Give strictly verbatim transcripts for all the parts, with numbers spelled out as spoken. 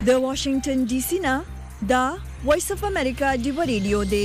د واشنگټن ډي سي نه دا وایس اف امریکا دی ریډیو دی.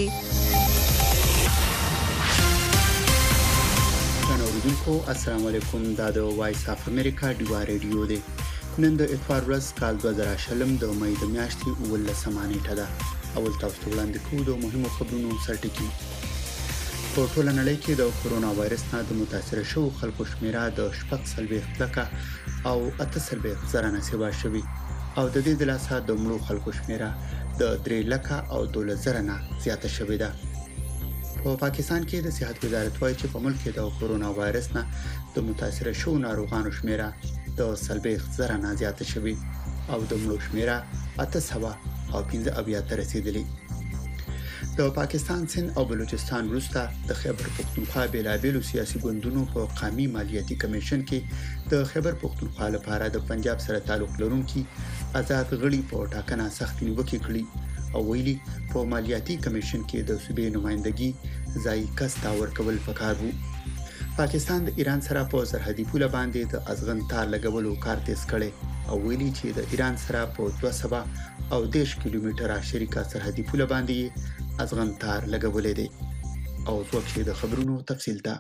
اوریدونکو السلام علیکم، دا د وایس اف امریکا دی ریډیو دی. نن د اتوار ورځ کال دوه زره شلم د مې د میاشتې اوولسمه نیټه ده. اول تاسو ته وړاندې کوو د مهمو خبرونو سرټکی. په ټوله نړۍ کې د کورونا وایرس نه د متاثر شوو خلکو شمیره د شپږ څلوېښت لکه او اته څلوېښت زره نه سیوا شوي او د دې د لاسه د مړو خلکو شمیره د درې لکه او دولس زره نه زیاته شوې ده. په پاکستان کې د صحت وزارت وايي چې په ملک کې د کورونا وایرس نه د متاثر شوو ناروغانو شمیره د څلوېښت زره نه زیاته شوې او د مړو شمیره اته سوه او پنځه اویا ته رسیدلې. د پاکستان سند او بلوچستان وروسته د خیبر پختونخوا بیلابیلو سیاسي ګوندونو په قومي مالیاتي کمیشن کې د خیبر پختونخوا لپاره د پنجاب سره تعلق لرونکي آزاد غړي په ټاکنه سخت نیوکې کړې او ویلي په مالیاتي کمیشن کې د صوبې نمائندګي ځای کس ته ورکول پکار وو. پاکستان د ایران سره په سرحدي پوله باندې د ازغن تار لګولو کار تیز کړي او ویلي چې د ایران سره په دوه سوه او دېرش کیلومتره شریکه سرحدي پوله باندې ازغن تار لګولې دي. او څوک د خبرونو تفصیل ته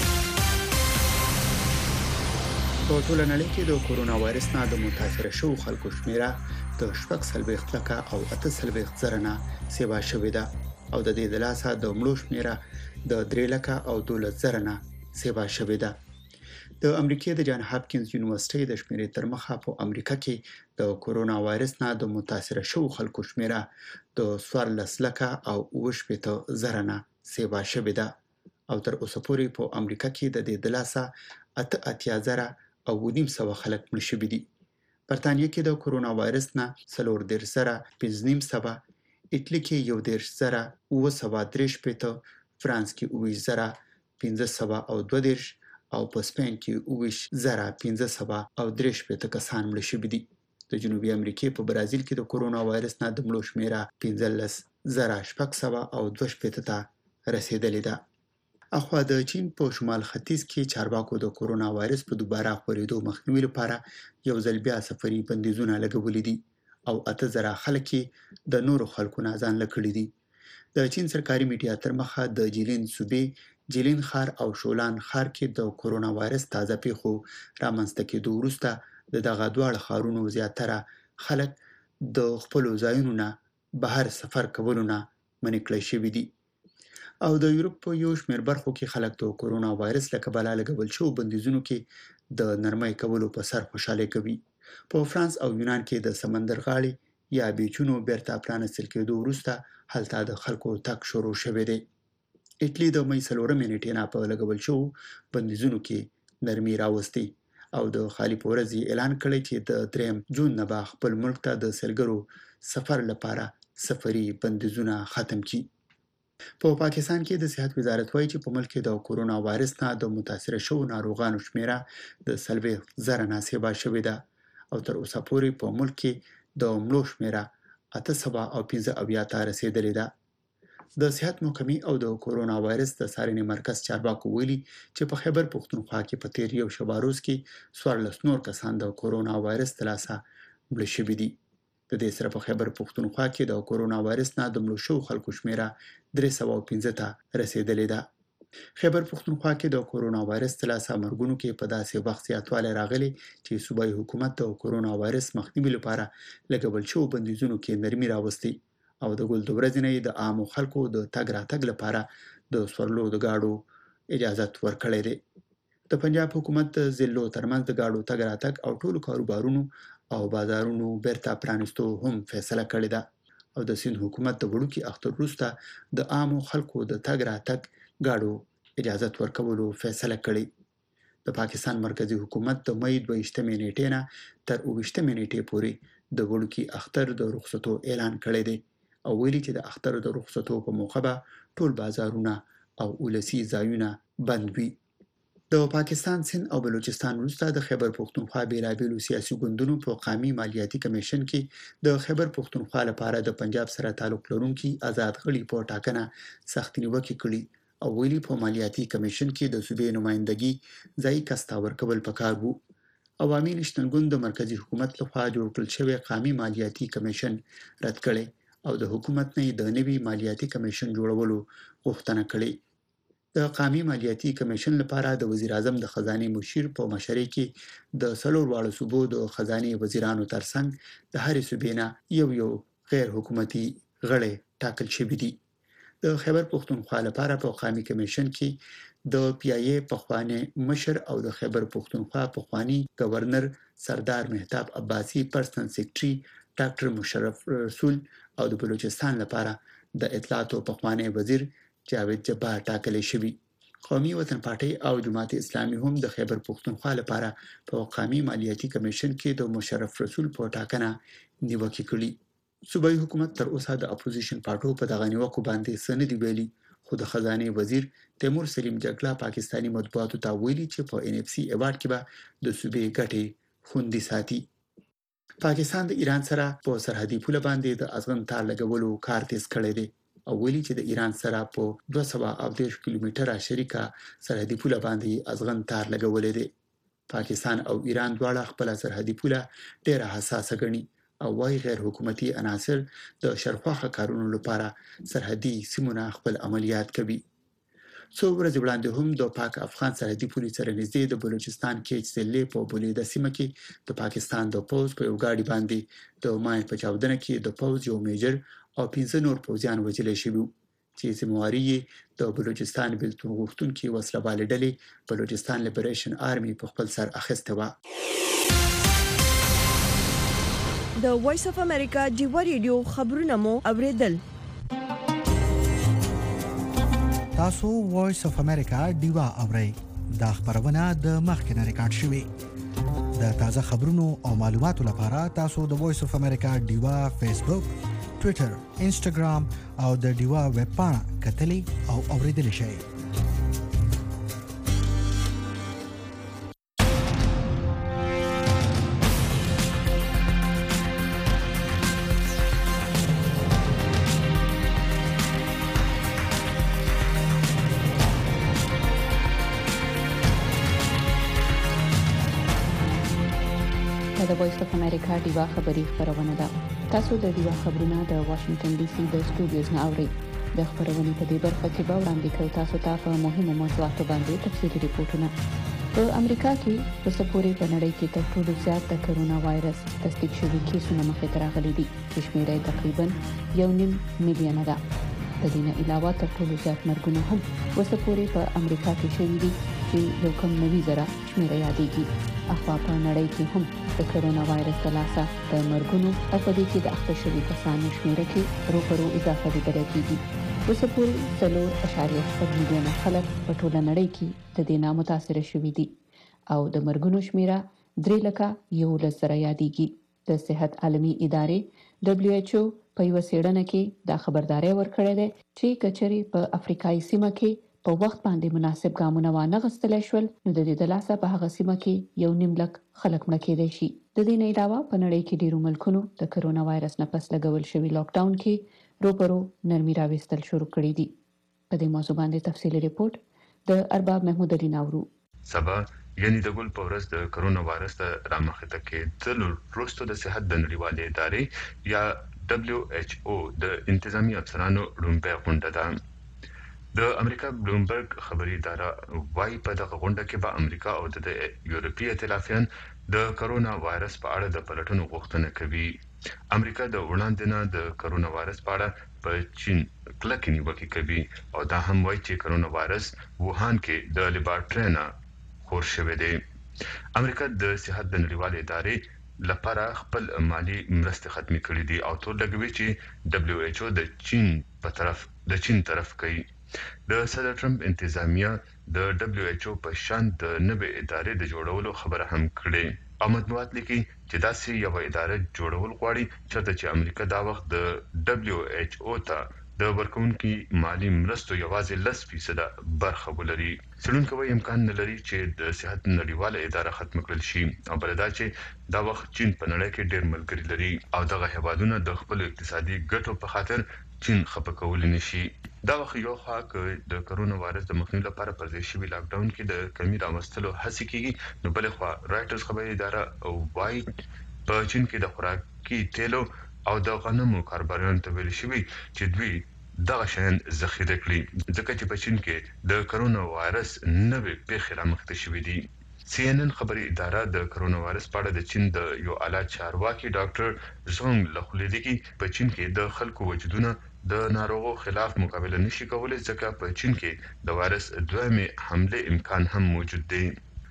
په ټوله نړۍ کې د کورونا وایرس نه د متاثر شوو خلکو شمیره د شپږ څلوېښت لکه او اته څلوېښت زره نه سیوا شوې ده او د دې د لاسه د مړو شمیره د درې لکه او دولس زره نه سیوا شوې ده. د امریکای د جان هاپکینز یونیورسيټي د شمیرې تر مخه په امریکا کې د کورونا وایرس نه د متاثر شوو خلکو شمیره د څوارلس لکه او اوه شپېته زره نه سیوا شوې ده او تر اوسه پورې په امریکا کې د دې د لاسه اته اتیا زره او نیم سوه خلک مړه شوي دي. برتانیې کې د کورونا وایرس نه څلور دېرش زره پنځه نیم سوه، ایټالي کې یو دېرش زره اوه سوه درې شپېته، فرانس کې اوه ویشت زره پنځه سوه او دوه دېرش او په سپین کې اوه ویشت زره پنځه سوه او درې شپېته کسان مړه شوي دي. د جنوبي امریکا په برازیل کې د کورونا وایرس نه د مړو شمیره پنځلس زره شپږ سوه او دوه شپېته ته رسیدلې ده. اخوا د چین په شمال ختیځ کې چارواکو د کورونا وایرس په دوباره خپرېدو مخنیوي لپاره یو ځل بیا سفري بندیزونه لګولي دي او اته زره خلک د نورو خلکو نه ځانله کړي دي. د چین سرکاري میډیا تر مخه د جیلین صوبې جیلین ښار او شولان ښار کې د کورونا وایرس تازه پیښو رامنځته کېدو وروسته د دغه دواړه ښارونو زیاتره خلک د خپلو ځایونو نه بهر سفر کولو نه منع کړای شوي دي او د یورپ په یو شمېر برخو کې خلک د کورونا وایرس له کبله لګول شوو بندیزونو کې د نرمۍ کولو په سر خوشحالي کوي. په فرانس او یونان کې د سمندر غاړې یا بیچونو بیرته پرانستل کېدو وروسته هلته د خلکو تګ شروع شوی دی. ایټالي د مې څلورمې نیټې نه په لګول شوو بندیزونو کې نرمي راوستي او د خالي په ورځ اعلان کړی چې د دریم جون نه به خپل ملک ته د سیلګرو سفر لپاره سفري بندیزونه ختم کړي. په پا پاکستان کې د صحت وزارت وايي چې په ملک کې د کورونا وایرس نه د متاثر شوو ناروغانو شمیره د څلوېښت زره نه سیوا شوې ده او تر اوسه پورې په ملک کې د مړو شمیره اته سوه او پنځه اویا ته رسیدلې ده. د صحت محکمې او د کورونا وایرس د څارنې مرکز چارواکو ویلي چې په خیبر پختونخوا کې په تیر یو شبه روز کې څوارلس نور کسان د کورونا وایرس د لاسه مړه شوي دي. د دې سره په خیبر پختونخوا کې د کورونا وایرس نه د مړو شوو خلکو شمیره درې سوه او پنځه ته رسیدلې ده. خیبر پختونخوا کې د کورونا وایرس د لاسه مرګونو کې په داسې وخت زیاتوالی راغلی چې صوبایي حکومت د کورونا وایرس مخنیوي لپاره لګول شوو بندیزونو کې نرمي راوستي او د ګل د ورځې نه د عامو خلکو د تګ راتګ لپاره د سورلو د گاډو اجازت ورکړی دی. د پنجاب حکومت د ضلعو ترمنځ د گاډو تګ راتګ او ټولو کاروبارونو او بازارونو بیرته پرانستو هم فیصله کړې ده او د سند حکومت د وړوکي اختر وروسته د عامو خلکو د تګ راتګ گاډو اجازت ورکولو فیصله کړې. د پاکستان مرکزی حکومت د مې دوه ویشتمې نیټې نه تر اوه ویشتمې نیټې پورې د وړوکي اختر د رخصتو اعلان کړی دی او ویلي چې د اختر د رخصتو په موخه به ټول بازارونه او ولسي ځایونه بند وي. د پاکستان سند او بلوچستان وروسته د خیبر پختونخوا بیلابیلو سیاسي ګوندونو په قومي مالیاتي کمیشن کې د خیبر پختونخوا لپاره د پنجاب سره تعلق لرونکي آزاد غړي په ټاکنه سخت نیوکې کړي او ویلي په مالیاتي کمیشن کې د صوبې نمائندګي ځای کس ته ورکول پکار وو عوامي نېشنل ګوند د مرکزی حکومت لخوا جوړ کړل شوی قومي مالیاتي کمیشن رد کړي او د حکومت نه د نوي مالیاتي کمیشن جوړولو غوښتنه کړې. د قومي مالیاتي کمیشن لپاره د وزیر اعظم د خزانه مشیر په مشرۍ کې د څلور واړو صوبو د خزانه وزیرانو ترڅنګ د هرې صوبې نه یو یو غیر حکومتي غړي ټاکل شوي دي. د خیبر پښتونخوا لپاره په قومي کمیشن کې د پی ای ای پخوانی مشر او د خیبر پښتونخوا پخوانی گورنر سردار مهتاب عباسی پرسنل سیکریټري ډاکټر مشرف رسول او د بلوچستان لپاره د اطلاعات او پخوانی وزیر جاوید جبار ټاکل شوی. قومي وطن پارټي او جماعت اسلامي هم د خیبر پښتونخوا لپاره په قومي مالیاتي کمیشن کې د مشرف رسول په ټاکنه نیوکه کړې. صوبایي حکومت تر اوسه د اپوزیشن پارټو په دغه نیوکو باندې څه نه دی ویلي، خو د خزانه وزیر تیمور سلیم جګړه پاکستانی مطبوعاتو ته ویلي چې په ان اف سي ایوارډ کې به د صوبې ګټې خوندي ساتي. پاکستان د ایران سره په سرحدي پوله باندې د ازغن تار لګولو کار تیز کړی دی او ویلي چې د ایران سره په دوه سوه او دېرش کیلومتره شریکه سرحدي پوله باندې ازغن تار لګولې دی. پاکستان او ایران دواړه خپل سرحدي پوله ډیره حساسه ګڼي او وايي غیر حکومتي عناصر د شرخواخه کارونو لپاره سرحدي سیمونه خپل عملیات کوي. څو ورځې وړاندې هم د پاک افغان سرحدي پولې سره نږدې د بلوچستان کې چسلې په بولیده سیمه کې د پاکستان د پوز په یو ګاډي باندې د ماین په چاودنه کې د پوز یو میجر او پنځه نور پوځیان وژل شوي چې ذمہواري د بلوچستان بیلتون غوښتونکي وسله والې ډلې بلوچستان لیبریشن آرمي په خپل سر اخیسته و. د وایس اف امریکا ډیوا ریډیو خبرونه مو اوریدل. تاسو وایس اف امریکا ډیوا اورئ. دا خبرونه د مخکنه ریکارډ شوې. د تازه خبرونو او معلوماتو لپاره تاسو د وایس اف امریکا ډیوا فیسبوک، ټوئیټر، انسټاګرام او د ډیوا ویب پاڼه کتلی او اوریدلی شئ. د وایس اف امریکا ډیوا خبری خبرونه ده. تاسو د ډیوا خبرونه د واشنگټن ډي سي د سټوډیوز نه اورئ. د خبرونې په دې برخه کې به وړاندې کوو تاسو ته په مهمو موضوعاتو باندې تفصیلي ریپورتونه. په امریکا کې په سپورې په نړۍ کې تر ټولو زیات د کرونا وایرس تصدیق شوي کیسونه مخې ته راغلي دي چې شمیره تقریبا یو نیم میلیون ده. د دې نه علاوه تر ټولو زیات مرګونه هم وسپورې په امریکا کې شوي دي چې یو کم نوي زره شمیره یادېږي. اخوا په نړۍ کې هم د کرونا وایرس د لاسه د مرګونو او په دې کې د اخته شوي کسانو شمیره کې روپرو اضافه لیدل کېږي. اوس پورې څلور اعشاریه شپږ میلیونه خلک په ټوله نړۍ کې د دې نه متاثره شوي دي او د مرګونو شمیره درې لکه یولس زره یادېږي. د صحت عالمي ادارې دبلیو ایچ او په یوه څېړنه کې دا خبرداری ورکړې ده چې کچري په افریقایي سیمه کې په وخت باندې مناسب ګامونه وانه غستل شول نو د دې د لاسه په هغه سیمه کې یو نیم لک خلک مړه کېدای شي. د دې نه علاوه په نړۍ کې ډیرو ملکونو د کرونا وایرس نه پس لګول شوی لاک ډاون کې روپرو نرمي راوستل شروع کړی دي. په دې موضوع باندې تفصیلي ریپورت د ارباب محمود علي ناورو. سبا یعنی د ګل په ورځ د کرونا وایرس ته رامخته کېدل وروسته د صحت د نړیوالې ادارې یا دبلیو ایچ او د انتظامی افسرانو لومړی غونډه ده. د امریکا بلومبرګ خبري اداره وايي په دغه غونډه کې به امریکا او د یورپی ائتلافیان د کرونا وایرس په اړه د پلټنو غوښتنه کوي. امریکا د وړاندې نه د کرونا وایرس په اړه په چین کلکې نیوکې کوي او دا هم وايي چې کرونا وایرس ووهان کې د لیبارټري نه خور شوی دی. امریکا د صحت د نړیوالې ادارې لپاره خپل مالی مرستې ختمې کړې دي او تور لګوي چې دبلیو ایچ او د چین په طرف د چین طرف کوي. د صدر ټرمپ انتظامیه د دبلیو ایچ او په شان د نوې ادارې د جوړولو خبره هم کړې. او مطبوعات لیکي چې داسې یو اداره جوړول غواړي چېرته چې امریکا دا وخت د دبلیو ایچ او ته د ورکوونکي مالی مرستو یوازې لس فیصده برخه ولري. څېړونکي وايي امکان نه لري چې د صحت نړیواله اداره ختم کړل شي او بل دا چې دا وخت چین په نړۍ کې ډېر ملګري لري او دغه هیوادونه د خپل اقتصادي ګټو په خاطر چین خپه کول نشي. دا وخت یو خوا کې د کرونا وایرس د مخنیوي لپاره پر ځای شوی لاک ډاون کې د کمی راوستلو هڅه کیږي، نو بل خوا رائټرز خبري اداره وايي په چین کې د خوراکي تیلو او د غنمو کاروبارونو ته ویل شوی چې دوی دغه شین ذخیره کړي، ځکه چې په چین کې د کرونا وایرس نوې پیښې رامخته شوې دي. سی ان ان خبري اداره د کرونا وایرس په اړه د چین د یو اعلی چارواکي ډاکټر زونګ لخولیدي کې په چین کې د خلکو وجودونه د ناروغو خلاف مقابله نشي کولای، ځکه په چین کې د وایرس دویمې حمله امکان هم موجود دی.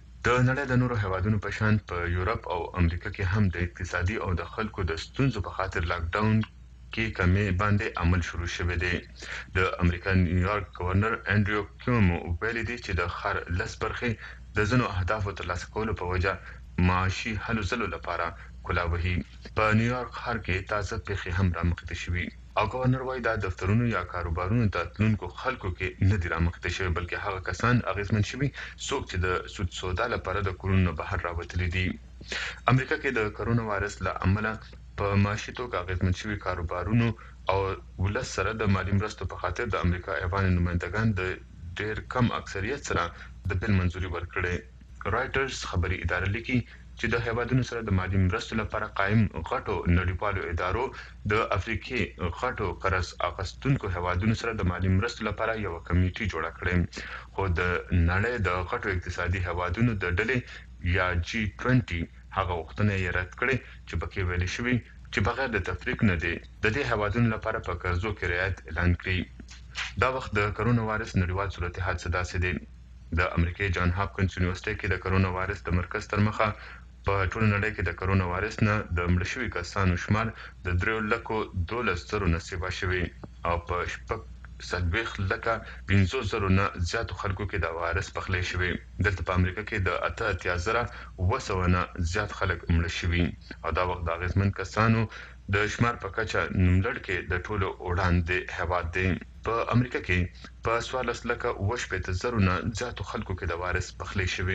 د نړۍ د نورو هیوادونو په شان په یورپ او امریکا کې هم د اقتصادي او د خلکو د ستونزو په خاطر لاک ډاون کې کمی باندې عمل شروع شوی دی. د امریکا نیویارک گورنر انډریو کومو ویلي دی چې د خار لس برخې د ځنو اهدافو ترلاسه کولو په وجه معاشي هلو ځلو لپاره کولاوهي. په نیویارک ښار کې تازه پیښې هم رامخته شوي او گورنر وايي دا دفترونو یا کاروبارونو ته تلونکو خلکو کې نه دي رامخته شوي، بلکې هغه کسان اغیزمن شوي څوک چې د سود سودا لپاره د کورونو بهر راوتلي دي. امریکا کې د کرونا وایرس له امله په معاشي توګه اغیزمن شوي کاروبارونو او ولس سره د مالی مرستو په خاطر د امریکا ایوان نمائندگان د ډېر کم اکثریت سره د بل منځوري ورکړي. رائټرز خبري اداره لیکي چې د هیوادونو سره د مالی مرستو لپاره قائم غټو نړیوالو ادارو د افریقي غټو قرض اخیستونکو هیوادونو سره د مالی مرستو لپاره یو کمیټي جوړه کړې، خو د نړۍ د غټو اقتصادي هیوادونو د ډلې یا جی بیس هغه وختونه یې رد کړې چې پکې ویل شوی چې بغیر د تفریق نه دی د دې هیوادونو لپاره په قرضو کې رعایت اعلان کړی. دا وخت د کرونا وایرس نړیوال صورتحال څه داسې دی. د امریکای جان هاپکنز یونیورسيټي کې د کرونا وایرس د مرکز تر مخه په ټول نړۍ کې د کرونا وایرس نه د مړ شوي کسانو شمار د درې لکو دولس زرو نه سیوا شوی او په شپږ څلوېښت لکه پنځوس زرو نه زیاتو خلکو کې د وایرس پخلی شوی. دلته په امریکا کې د اته اتیا زره اوه سوه نه زیات خلک مړه شوي او دا وخت د اغیزمن کسانو د شمار په کچه نوملړ کې د ټولو وړاندې هیواد دی. په امریکا کې په څوارلس لکه اوه شپېته زرو نه زیاتو خلکو کې د وایرس پخلی شوی.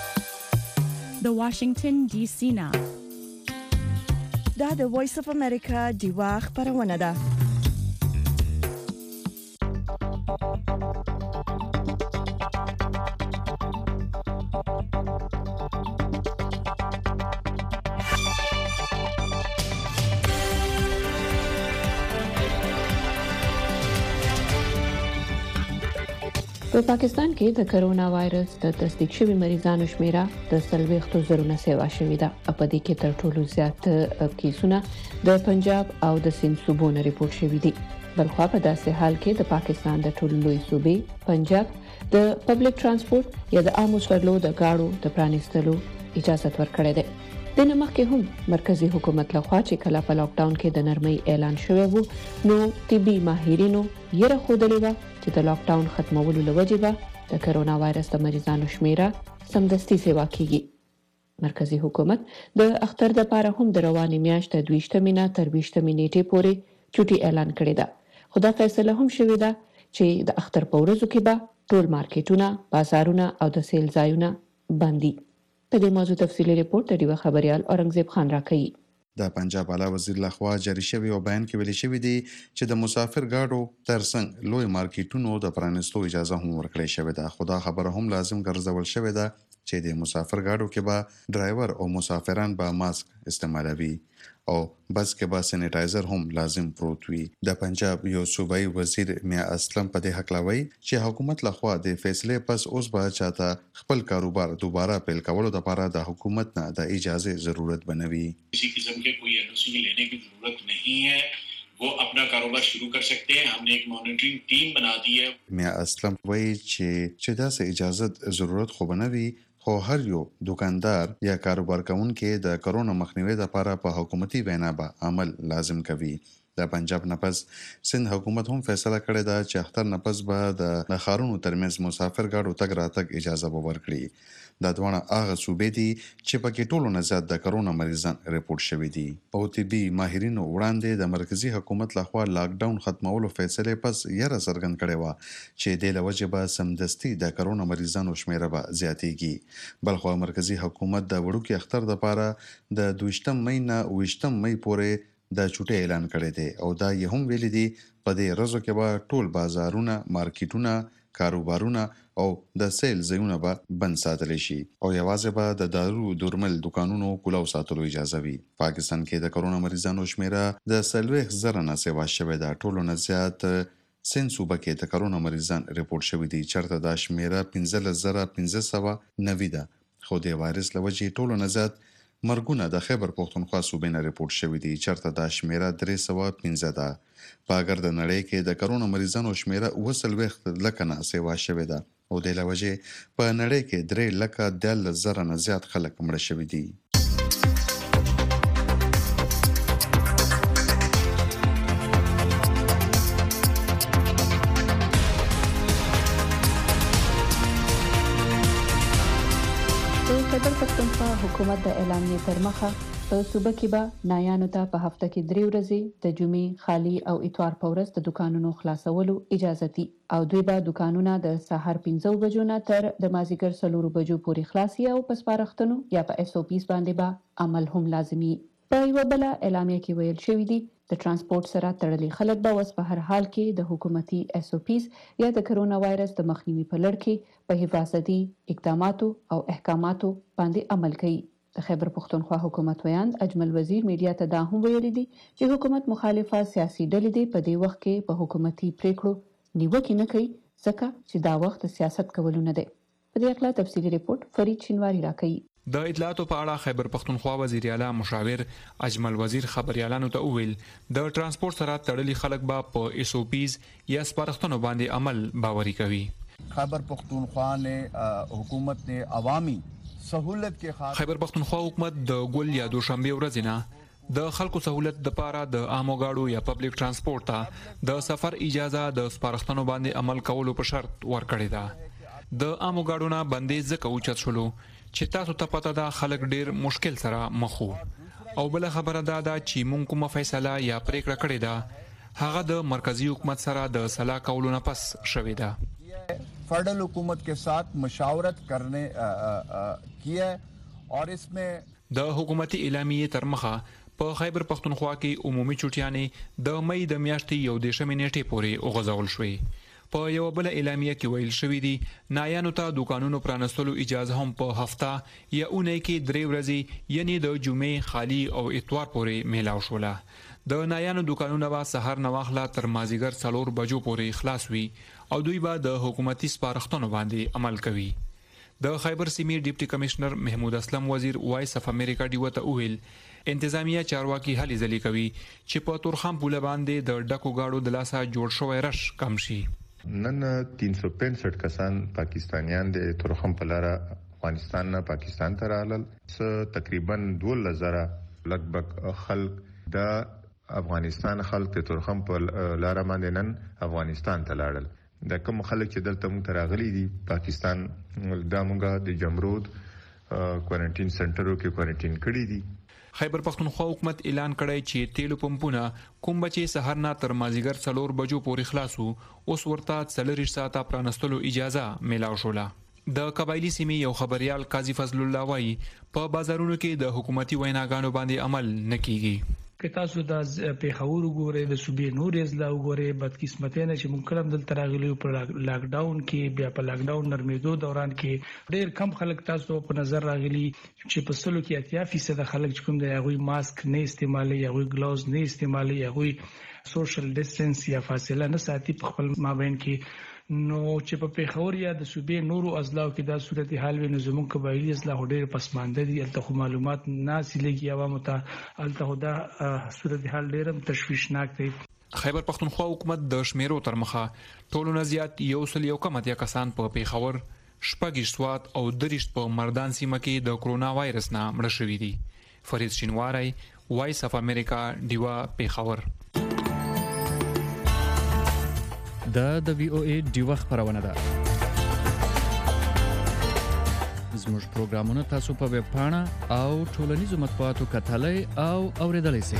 د واشنگټن ډي سي نه دا د وایس اف امریکا دیوا خبرونه ده. په پاکستان کې د کرونا وایرس د تصدیق شوي مریضانو شمیره د څلوېښتو زرو نه سیوا شوې ده. په دې کې تر ټولو زیات کیسونه د پنجاب او د سند صوبو نه ریپورت شوي دي. بلخوا په داسې حال کې د پاکستان د ټولو لوی صوبې پنجاب د پبلک ترانسپورت یا د عامو سفرلو د گاړو د پرانیستلو اجازه ورکړې ده. د نمخ کې هم مرکزی حکومت لخوا چې کله په لاک ډاون کې د نرمۍ اعلان شوی وو، نو طبي ماهرینو یې راښودلې وه چې د لاک ډاون ختمولو له وجې به د کرونا وایرس د مریضانو شمیره سمدستي سیوا کیږي. مرکزی حکومت د اختر دپاره هم د روانې میاشت د دویشتمې نه تر ویشتمې نیټې پورې چوټي اعلان کړې ده. خو دا فیصله هم شوې ده چې د اختر په ورځو کې به ټول مارکیټونه، بازارونه او د سیل ځایونه بند دي. په دې موضوع تفصیلي ریپورت د ډیوه خبريال اورنګزیب خان راکوي. د پنجاب اعلی وزیر لخوا جاری شوی او بیان کې ویل شوی دی چې د مسافر ګاډو ترڅنګ لوی مارکیټونو د پرانیستو اجازه هم ورکړې شوې ده. خو دا خبره هم لازم ګرځول شوې ده چې د مسافر ګاډو کې به ډرایور او مسافران به ماسک استعمالوي او بس کې به سینیټایزر هم لازم پروت وي. د پنجاب یو صوبایي وزیر میا اسلم په دې حق لاوي چې حکومت لخوا د فیصله پس اوس به چاته خپل کاروبار دوباره پیل کولو لپاره د حکومت نه د اجازه ضرورت بنوي. किसी किस्म के कोई एनओसी लेने की जरूरत नहीं है, वो अपना कारोबार शुरू कर सकते हैं. हमने एक मॉनिटरिंग टीम बना दी है. میا اسلم وایي چې چې دا سه اجازه ضرورت خو بنوي، خو هر یو دکاندار یا کاروبار کوونکي د کرونا مخنیوي لپاره په حکومتي وینا به عمل لازم کوي. د پنجاب نپس سند حکومت هم فیصله کړې ده چې اختر نپس به د خارونو ترمنځ مسافر ګاډو تګ راتګ اجازه به ورکړي. دا دواړه هغه صوبې دي چې پکې ټولو نه زیات د کرونا مریضان ریپورت شوي دي. او طبي ماهرینو وړاندې د مرکزی حکومت لخوا لاک ډاون ختمولو فیصله پس یره څرګند کړې وه چې د لوجه به سمدستي د کرونا مریضانو شمیره به زیاتېږي. بلخو مرکزی حکومت د وړوکي اختر لپاره د دویشتم مۍ نه اوویشتم مۍ پورې د چوټي اعلان کړی دی او دا یې هم ویلي دي په دې ورځو کې به ټول بازارونه، مارکیټونه، کاروبارونه او د سیل ځایونه به بند ساتل شي او یوازې به د دارو درمل دکانونو کلاو ساتلو اجازه وي. پاکستان کې د کرونا مریضانو شمیره د څلوېښت زره نه سیوا شوې ده. ټولو نه زیات سند صوبه کې د کرونا مریضان ریپورټ شوي دي، چېرته دا شمیره پنځلس زره پنځه سوه نوي ده. خو د وایرس له وجې ټولو نه زیات مرګونه د خیبر پښتونخوا صوبې نه ریپورټ شوي دي، چېرته دا شمیره درې سوه پنځه ده. په اگر د نړۍ کې د کرونا مریضانو شمیره اوه څلوېښت لکه نه سیوا شوې ده او د له وجې په نړۍ کې درې لکه دیارلس زره نه زیات خلک مړه شوي دي. د خیبر پښتونخوا حکومت د اعلامیې تر مخه په صوبه کې به نایانو ته په هفته کې درې ورځې د جمعې، خالي او اتوار په ورځ د دکانونو خلاصولو اجازه دي او دوی به دکانونه د سهار پنځه بجو نه تر د مازیګر څلور بجو پورې خلاصي او په سپارښتنو یا په اس او پیز باندې به عمل هم لازمي. په یوه بله اعلامیه کې ویل شوي دي د ترانسپورت سره تړلي خلک به اوس په هر حال کې د حکومتي اس او پیز یا د کرونا وایرس د مخنیوي په لړ کې په حفاظتي اقداماتو او احکاماتو باندې عمل کوي. د خیبر پښتونخوا حکومت ویاند اجمل وزیر میډیا ته دا هم ویلي دي چې حکومت مخالفه سیاسي ډلې دي په دې وخت کې په حکومتي پریکړو نیوکه نه کوي ځکه چې دا وخت سیاست کولو نه دی. په دې اړه تفصیلي ریپورت فرید شینواری راکوي. د اطلاعاتو په اړه خیبر پښتونخوا وزیر اعلی مشاور اجمل وزیر خبريالانو ته وویل د ترانسپورت سره تړلي خلک به په اس او پیز یا سپارښتنو باندې عمل باوري کوي. خیبر پښتونخوا نے حکومت نے عوامی سہولت کے خاطر خیبر پښتونخوا حکومت د ګل یا دوشنبه ورځ نه د خلکو سہولت د پاره د عامو گاډو یا پبلک ترانسپورت ته د سفر اجازه د سپارښتنو باندې عمل کولو په شرط ورکړی ده. د عامو گاډو نه بندیز ځکه اوچت شولو چې تاسو ته پته ده خلک ډیر مشکل سره مخ وو او بل خبره دا ده چې مونږ کومه فیصله یا پریکړه کړې ده هغه د مرکزی حکومت سره د صلاح کولو نه پس شوې ده. फेडरल हुकूमत के साथ मशावरत करने की है और इसमें د حکومتي اعلامیې تر مخه په خیبر پښتونخوا کې عمومي چټیانې د مې د میاشتې یو دیشمې نیټې پورې وغځول شوې. په یو بل اعلامیه کې ویل شوې دي نایانو ته دکانونو پرانستلو اجازه هم په هفته یا اونۍ کې درې ورځې یعنی د جمعې، خالي او اتوار پورې میلاو شوله. د نایانو دکانونه به سحر نه واخله تر مازیګر څلور بجو پورې خلاص وي او دوی به د حکومتي سپارښتنو باندې عمل کوي. د خیبر سیمې ډیپټي کمشنر محمود اسلم وزیر وایس اف امریکا ډیو ته ویل انتظامیه چارواکي هلې ځلې کوي چې په تورخم پوله باندې د ډکو گاډو د لاسه جوړ شوی رش کم شي. نن تین سو پنځه کسان پاکستانیان د تورخم په لار افغانستان نه پاکستان ته راغلل. تقریبا دوه زره لګبګ خلک د افغانستان خلک ته تورخم په لار باندې نن افغانستان ته لاړل. د کوم خلک چې دلته مونږ ته راغلي دي پاکستان دا مونږه د جمرود کوارنټین سنټرو کې کوارنټین کړي دي. خیبر پښتونخوا حکومت اعلان کړی چې تیلو پمپونه کوم بچي سحر نه تر مازیګر څلور بجو پورې خلاصو اوس ورته څلور ساعته پرانستلو اجازه میلاو شوله. د قبایلی سیمې یو خبريال قاضي فضل الله وایي په بازارونو کې د حکومتي ویناګانو باندې عمل نه کیږي. که تاسو د پیښور وګورئ د صوبې نور اضلاع وګورئ بدقسمتۍ نه چې مونږ کلم دلته راغلي په لاک ډاون کې بیا په لاک ډاون نرمېدو دوران کې ډېر کم خلک تاسو په نظر راغلي چې په سلو کې اتیا فیصد خلک چې کوم دی هغوی ماسک نه استعمالي، هغوی ګلاوز نه استعمالي، هغوی سوشل ډیسټنس یا فاصله نه ساتي په خپل مابین کې. نو چې په پیښور یا د صوبې نورو اضلاع کې دا صورتحال وي نو زموږ قبایلی اضلاع ډېر پسمانده دي. الته خو معلومات نه حاصلېږي عوامو ته، الته دا صورتحال ډېر تشویشناک دی. خیبر پښتونخوا حکومت د شمیرو تر مخه ټولو نه زیات یو سل یو کم اتیا کسان په پیښور، شپږ سوات او دریشت په مردان سیمه کې د کرونا وایرس نه مړه شوي دي. فرید شینواری، وایس اف امریکا، ډیوا، پیښور. دا د وی او ای ډیوا خبرونه ده. زموږ پروګرامونه تاسو په ویب پاڼه او ټولنیزو مطبوعاتو کتلای او اوریدلای شئ.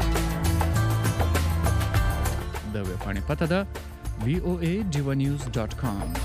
د ویب پاڼې پته ده وی او ای ډیوا نیوز ډاټ کام.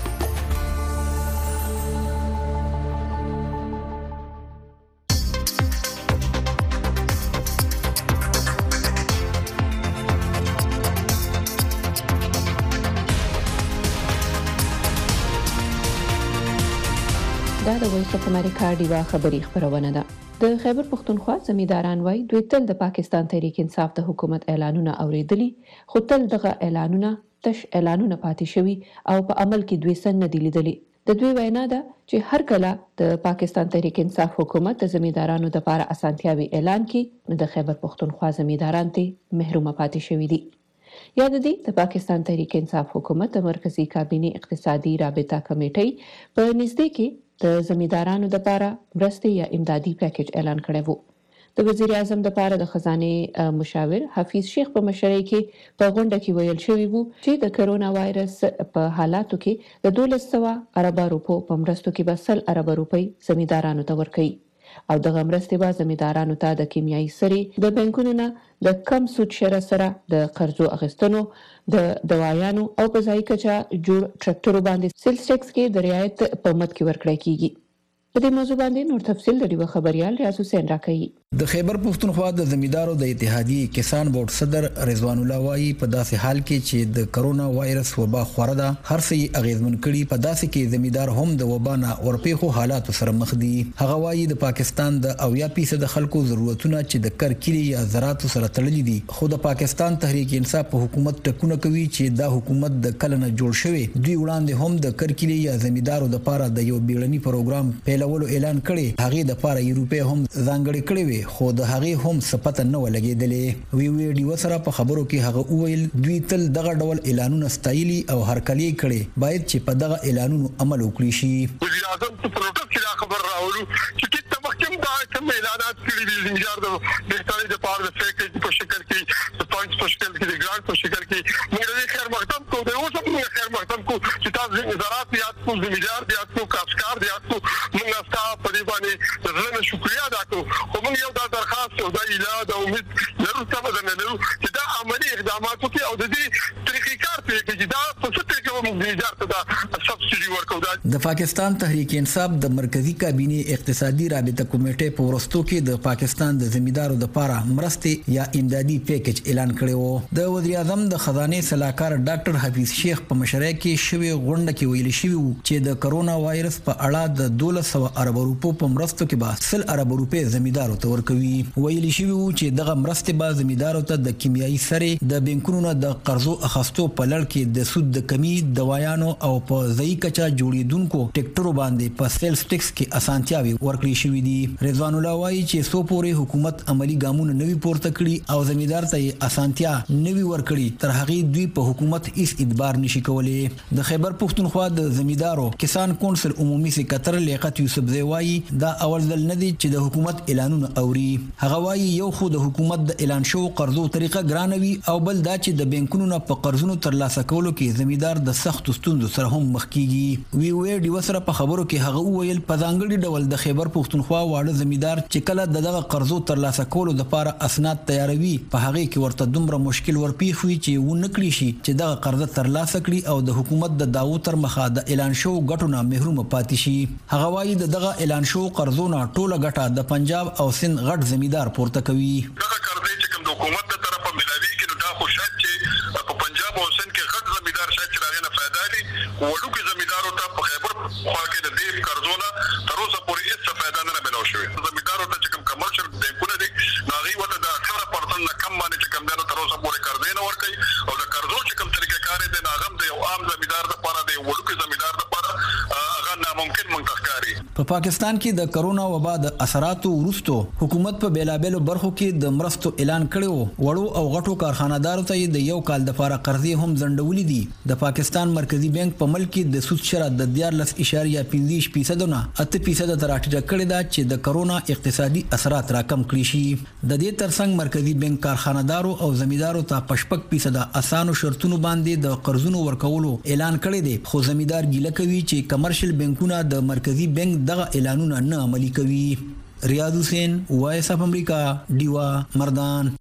دا د وایس اف امریکا ډیوا خبری خبرونه ده. د خیبر پختونخوا زمینداران وایي دوی تل د پاکستان تحریک انصاف د حکومت اعلانونه اوریدلي، خو تل دغه اعلانونه تش اعلانونه پاتې شوي او په عمل کې دوی څه نه دي لیدلي. د دوی وینا ده چې هر کله د پاکستان تحریک انصاف حکومت د زمیندارانو لپاره اسانتیاوي اعلان کړي نو د خیبر پختونخوا زمینداران ته محروم پاتې شوي دي. یاد دي د پاکستان تحریک انصاف حکومت د مرکزی کابینه اقتصادي رابطه کمیټې په نږدې کې د زمیندارانو لپاره مرستې یا امدادي پیکیج اعلان کړی وو. د وزیر اعظم لپاره د خزانه مشاور حفیظ شیخ په مشرۍ کې په غونډه کې ویل شوی وو چې د کرونا وایرس په حالاتو کې د دولس سوه ارب روپو په مرستو کې به سل ارب روپۍ زمیندارانو ته ورکړي او دغه مرستې به زمیندارانو ته د کیمیاوي سرې د بانکونو نه د کم سود شرط سره د قرضو اخیستنو د دوايانو او په ځای کچا جوړ ټریکټرو باندې سیلز ټیکس کې د رعایت په مد کې ورکړی کیږي. په دې موضوع باندې نور تفصیل د ډیوه خبريال ریاض حسین راکړي. د خیبر پختونخوا د زمیندارو د اتحادیه کسان بورډ صدر رضوان الله وایي په داسې حال کې چې د کرونا وایرس وبا خوره ده هر څه اغیزمن کړي، په داسې کې زمیندار هم د وبا نه ورپېخو حالات سره مخ دي. هغه وایي د پاکستان د اویا فیصد خلکو ضرورتونه چې د کرکلی یا زراعت سره تړلي دي، خو د پاکستان تحریک انصاف په حکومت ټکونه کوي چې دا حکومت د کلنه جوړ شوی دوی وړاندې هم د کرکلی یا زمیندارو لپاره د یو بیړني پروګرام پیلولو اعلان کړي. هغه د لپاره یورپی هم ځانګړي کړي وي خو د هغه هم سپته نه ولګېدلې. وی وی ډیو سره په خبرو کې هغه وویل دوی تل دغه ډول اعلانونه ستایلي او هرکلی کړي، باید چې په دغه اعلانونو عمل وکړي شي. وزیر اعظم په پروتوکول کې خبر راوړو چې کله محکم دا کوم اعلانات کړي دي زمیندار د بهتري د پاره د پیکیج په شکل کې د پوینټس په شکل کې د ګرانټ په شکل کې موږ د خیر مقدم کو د اوس په خیر مقدم کو چې تاسو زراعت یاد کو زمیندار یاد کو کاشکار یاد کو موږ تاسو په دې باندې زړه شکریا ادا کوو. خو موږ یو دا درخواست او دا اله دا امید لرو څه نه لرو چې دا عملی اقدامات وکړي او د دې طریقې کار په کې دا په څه طریقه موږ زمیندار ته دا سبسيډي ورکوو. د پاکستان تحریک انصاف د مرکزی کابینه اقتصادي رابطه کمیټې په ورستو کې د پاکستان د زمیندارو لپاره مرستې یا امدادي پیکیج اعلان کړی وو. د وزیر اعظم د خزانه صلاحکار ډاکټر حفیظ شیخ په مشرۍ کې شوی غونډه کې ویل شوی وو چې د کرونا وایرس په اړه د دولس سوه ارب روپو په مرستو کې به سل ارب روپۍ زمیندارو ته ورکوي. ویل شوی وو چې دغه مرستې به زمیندارو ته د کیمیاوي سرې د بانکونو نه د قرضو اخیستو په لړ کې د سود د کمی، دوايانو او په ځای کچا جوړیدونکو ټریکټرو باندې په سیلز ټیکس کې اسانتیاوي ورکړي شوې دي. رضوان الله وایي چې سو پورې حکومت عملی ګامونه نوي پورته کړي او زمیندار ته اسانتیا نوي ورکړي تر هغه دوی په حکومت هیڅ ادبار نشي کولای. د خیبر پختونخوا د زمیندارو کسان کونسل عمومي سکرټر لیاقت یوسف زیوایی دا اول ځل نه دی چې د حکومت اعلانونه اوري. هغه وایي یو خو د حکومت د اعلان شو قرضو طریقه ګرانوي او بل دا چې د بانکونو نه په قرضونو ترلاسه کولو کې زمیندار د سخت ستونزو سره هم مخ کیږي. وی وی ډیو سره په خبرو کې هغه وویل په ځانګړي ډول د خیبر پختونخوا واړه زمیندار چې کله دغه قرضو ترلاسه کولو لپاره اسناد تیاروي په هغه کې ورته دومره مشکل ورپیښ وي چې و نه کړی شي چې دغه قرض ترلاسه کړي او د حکومت د داو تر مخه د اعلان شو غټونه محروم پاتې شي. هغه وایي دغه اعلان شو قرضونه ټوله غټه د پنجاب او سند غټ زمیندار پورته کوي. دغه قرضې چې کوم د حکومت تر طرفه ملاوي کې نو دا خو شاید چې په پنجاب او سند کې غټ زمیندار شاید چې راغی نه فائدہ لري، وړوکي زمیندارو ته په خیبر خوا کې د دې قرضونه تر اوسه پورې هیڅ فائدہ نه ملو شوی. زمیندارو ته چې کوم کمرشل بانکونه دي ناغي وته د اټھارہ پرسنټ نه کم باندې چې کوم دنه تر اوسه پورې قرضې نه ورکړي او د قرضو چې کوم طریقې کار دي ناغم د یو عام زمیندار لپاره د وړوکي زمیندار لپاره هغه ناممکن منتخب کاری. په پاکستان کې د کرونا وبا د اثراتو وروسته حکومت په بیلابېلو برخو کې د مرستو اعلان کړی وو. وړو او غټو کارخانه‌دارو ته د یو کال لپاره قرضې هم ځنډولې دي. د پاکستان مرکزی بانک په ملک کې د سود شرط د دیارلس اشاریه پنځه فیصد نه اته فیصد تر راټیټه کړې ده چې د کرونا اقتصادي اثرات راکم کړي شي. د دې ترڅنګ مرکزی بانک کارخانه‌دارو او زمیندارو ته پشپک فیصد اسانو شرطونو باندې د قرضونو ورکولو اعلان کړی دی، خو زمیندار ګیله کوي چې کمرشل بانکونه د مرکزی بانک دغه اعلانونه نه عملي کوي. ریاض حسین، وایس اف امریکا، ډیوا مردان.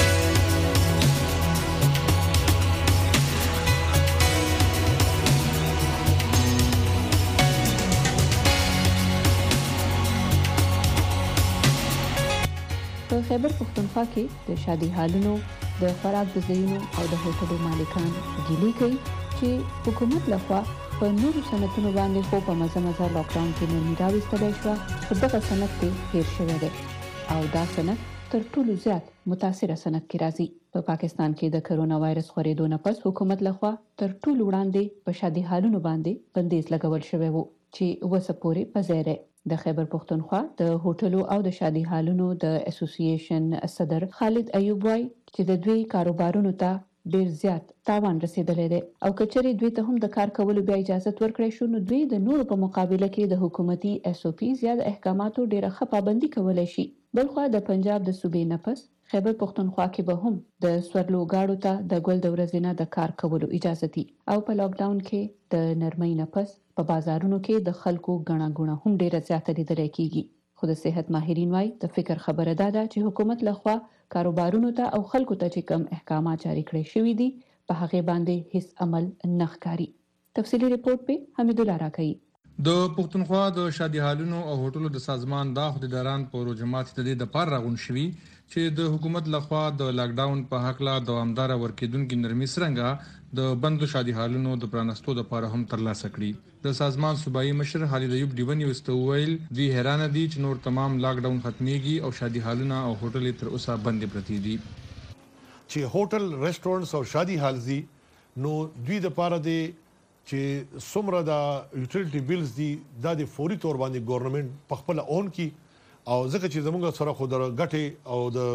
په خیبر پختونخوا کې د شادي حالونو د خوراک د ځایونو او د هوټلو مالکان ګیلې کوي چې حکومت لخوا په نورو صنعتونو باندې خو په مزه مزه لاکډاون کې نرمي راوستلی شوه، خو دغه صنعت کې هیر شوی دی او دا صنعت تر ټولو زیات متاثره صنعت کې راځي. په پاکستان کې د کرونا وایرس خورېدو نه پس حکومت لخوا تر ټولو وړاندې په شادي حالونو باندې بندیز لګول شوی وو چې وسه پورې پزیره. د خیبر پښتونخوا د هوټلو او د شادي حالونو د اسوسییشن صدر خالد ایوب وای چې د دوی کاروبارونو ته ډیر زیات تاوان رسیدلی دی او کچري دوی ته هم د کار کولو بیا اجازه ورکړی شو نو دوی د نورو په مقابله کې د حکومتي اس او پی زیات احکاماتو ډیره ښه پابندي کولای شي. بلخوا د پنجاب د صوبې نفس خیبر پښتونخوا کې به هم د سورلو گاډو ته د ګل د ورځې نه د کار کولو اجازه دي او په لاک ډاون کې د نرمۍ نفس په بازارونو کې د خلکو غنا غنا هم ډیره زیاته لیدل کېږي. خو د صحت ماهرین وایي د فکر خبره ده چې حکومت لخوا کاروبارونو ته او خلکو ته چې کوم احکامات جاری کړی شوي دي په هغه باندې هیڅ عمل نه ښکاري. تفصیلی ریپورت په حمید الله راکوي. د پښتونخوا د شادي حالونو او هوټلو د سازمان د خدایداران په روجمات د دې د پار راغون شوي چې د حکومت لخوا د لاک ډاون په حق لا دوامدار ورکیدونکو نرمي سرنګه د بندو شادي حالونو د پرانستو د پاره هم ترلاسه کړي. د سازمان صوبایي مشر خالد ایوب ډیون یو استویل دی حیران دي چې نور تمام لاک ډاون ختميږي او شادي حالونه او هوټل تر اوسه بند پرتی دي. چې هوټل ریسټورانټس او شادي حال دي نو دوی د پاره دي چې څومره د یوټیلیټي بیلز دي دا د فوري تور باندې ګورنمنت په خپل اون کی او ځکه چې زموږ سره خو د غټي او د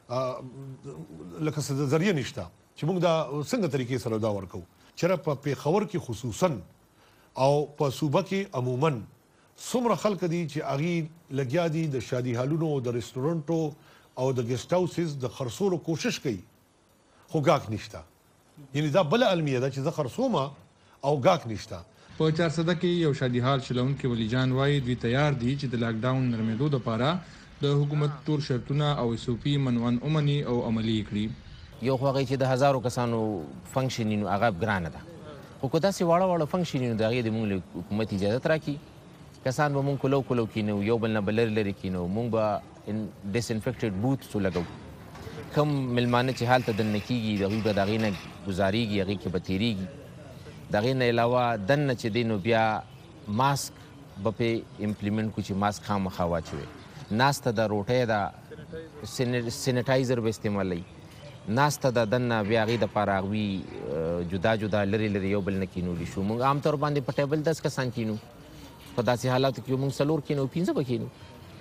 لکه څه ذریعہ نشته چې موږ دا څنګه طریقې سره دا ورکو چې په پیښور کې خصوصا او په صوبه کې عموما څومره خلک دي چې اغي لګیا دي د شادي حالونو د ریسټورانټو او د ګیسټ هاوسز د خرڅولو کوشش کوي خو گاک نشته. یعنی دا بل علمیه ده چې زه خرڅومه او گاک نشته. په چار صده کې یو شادي حال چلون کې ولی جان وای دوی تیار دي چې د لاک ډاون نرمېدو لپاره د حکومت تور شرطونه او اس او پی منوان اومني او عملی کړي. یو خو هغه چې د هزارو کسانو فنکشنینو هغه ګرانه ده خو که داسې واړه واړه فنکشنینو د هغې د مونږ حکومت اجازت راکړي کسان به مونږ کلو کلو کینو یو بل نه به لرې لرې کینو مونږ به ډس انفیکټډ بوتس ولګو کم ملمانه چې هلته دننه کېږي د هغوی به د هغې نه ګزارېږي هغې کې به تېرېږي د هغې نه علاوه دننه چې دی نو بیا ماسک به پې امپلیمنټ کړو چې ماسک خامخا واچوي ناسته د روټۍ ده سینیټایزر به استعمالوي ناسته د دننه بیا هغې دپاره هغوی جدا جدا لرې لرې یو بل نه کینولی شو موږ عام طور باندې په ټیبل دس کسان کینو په داسې حالاتو کې موږ څلور کینو پنځه به کینو.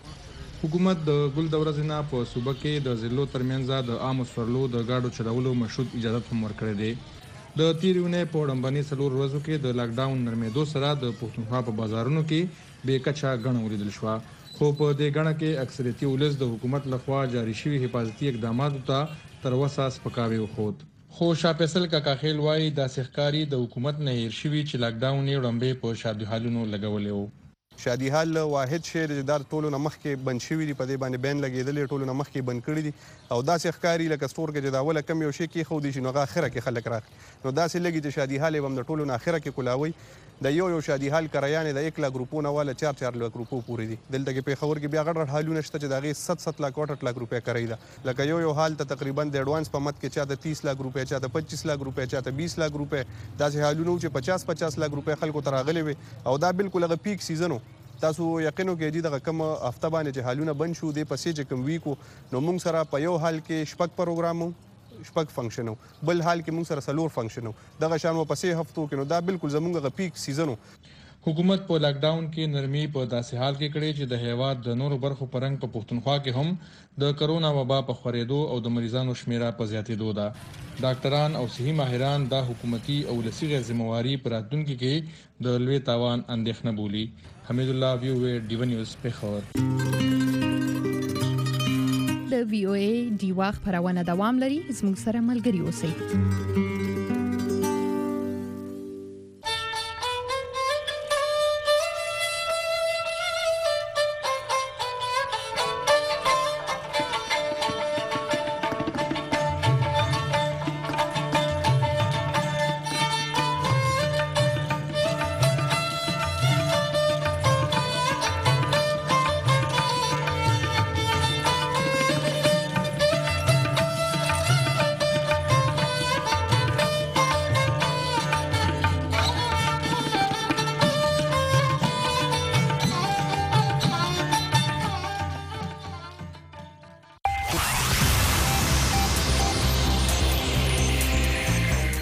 حکومت د ګل د ورځې نه په صوبه کې د ضلعو ترمنځ د عامو سورلو د ګاډو چلولو مشروط اجازت هم ورکړی دی. د تیرې اونۍ په وړاندې څلور ورځو کې د لاک ډاون نرمېدو سره د پښتونخوا په بازارونو کې بې کچه ګڼه ولیدل شوه خو په دې ګڼه کې اکثریتي ولس د حکومت لخوا جاري شوي حفاظتي اقداماتو ته تر اوسه سپکاوی وښود. خو شاه فیصل کاکاخیل وایي داسې ښکاري د حکومت نه هیر شوي چې لاک ډاون یې وړاندې په شادي حالونو لګولی و. شادي حال واحد شی دی چې دا ټولو نه مخکې بند شوي دي په دې باندې بین لګېدلې ټولو نه مخکې بند کړي دي او داسې ښکاري لکه سټور کې چې د اوله کم یو شی کېښودي شي نو هغه اخره کې خلک راغلي نو داسې لګي چې شادي حال یې به هم د ټولو نه اخره کې کولاوي د یو یو شادي حال کرایانې د یک لاک روپو نه والا چار چار لاک روپو پورې دي. دلته کې پیښور کې بیا غټ غټ حالونه شته چې د هغې ست ست لاک اټ لاک روپۍ کرایي ده لکه یو یو حال ته تقریبا د اډوانس په مت کې چاته تیس لاک روپۍ چاته پچیس لاک روپۍ چاته بیس لاک روپۍ داسې حالونه چې پچاس پچاس لاک روپۍ خلکو ته راغلي وي او دا بالکل هغه پیک سیزن و. تاسو یقینو کې دي دغه کوم هفته باندې چې حالونه بند شو دې پسې چې کوم ویکو نو موږ سره په یو حال کې شپږ پروګرام شپږ فنکشن بل حال کې موږ سره څلور فنکشن دغه شان پسې هفتو کې نو دا بالکل زموږ غ پیک سیزن. حکومت په لاک ډاون کې نرمي په داسې حال کې کړې چې د هیواد د نورو برخو په رنګ په پښتونخوا کې هم د کرونا وبا په خورېدو او د مریضانو شمیره په زیاتېدو ده. ډاکټران او صحي ماهران دا حکومتي او ولسي غیر ذمہواري په راتلونکي کې د لوی تاوان اندېښنه بولي. حمید الله ویو ډیو نیوز پیښور. د وی او ای ډیوا خبرونه دوام لري زموږ سره ملګري اوسئ.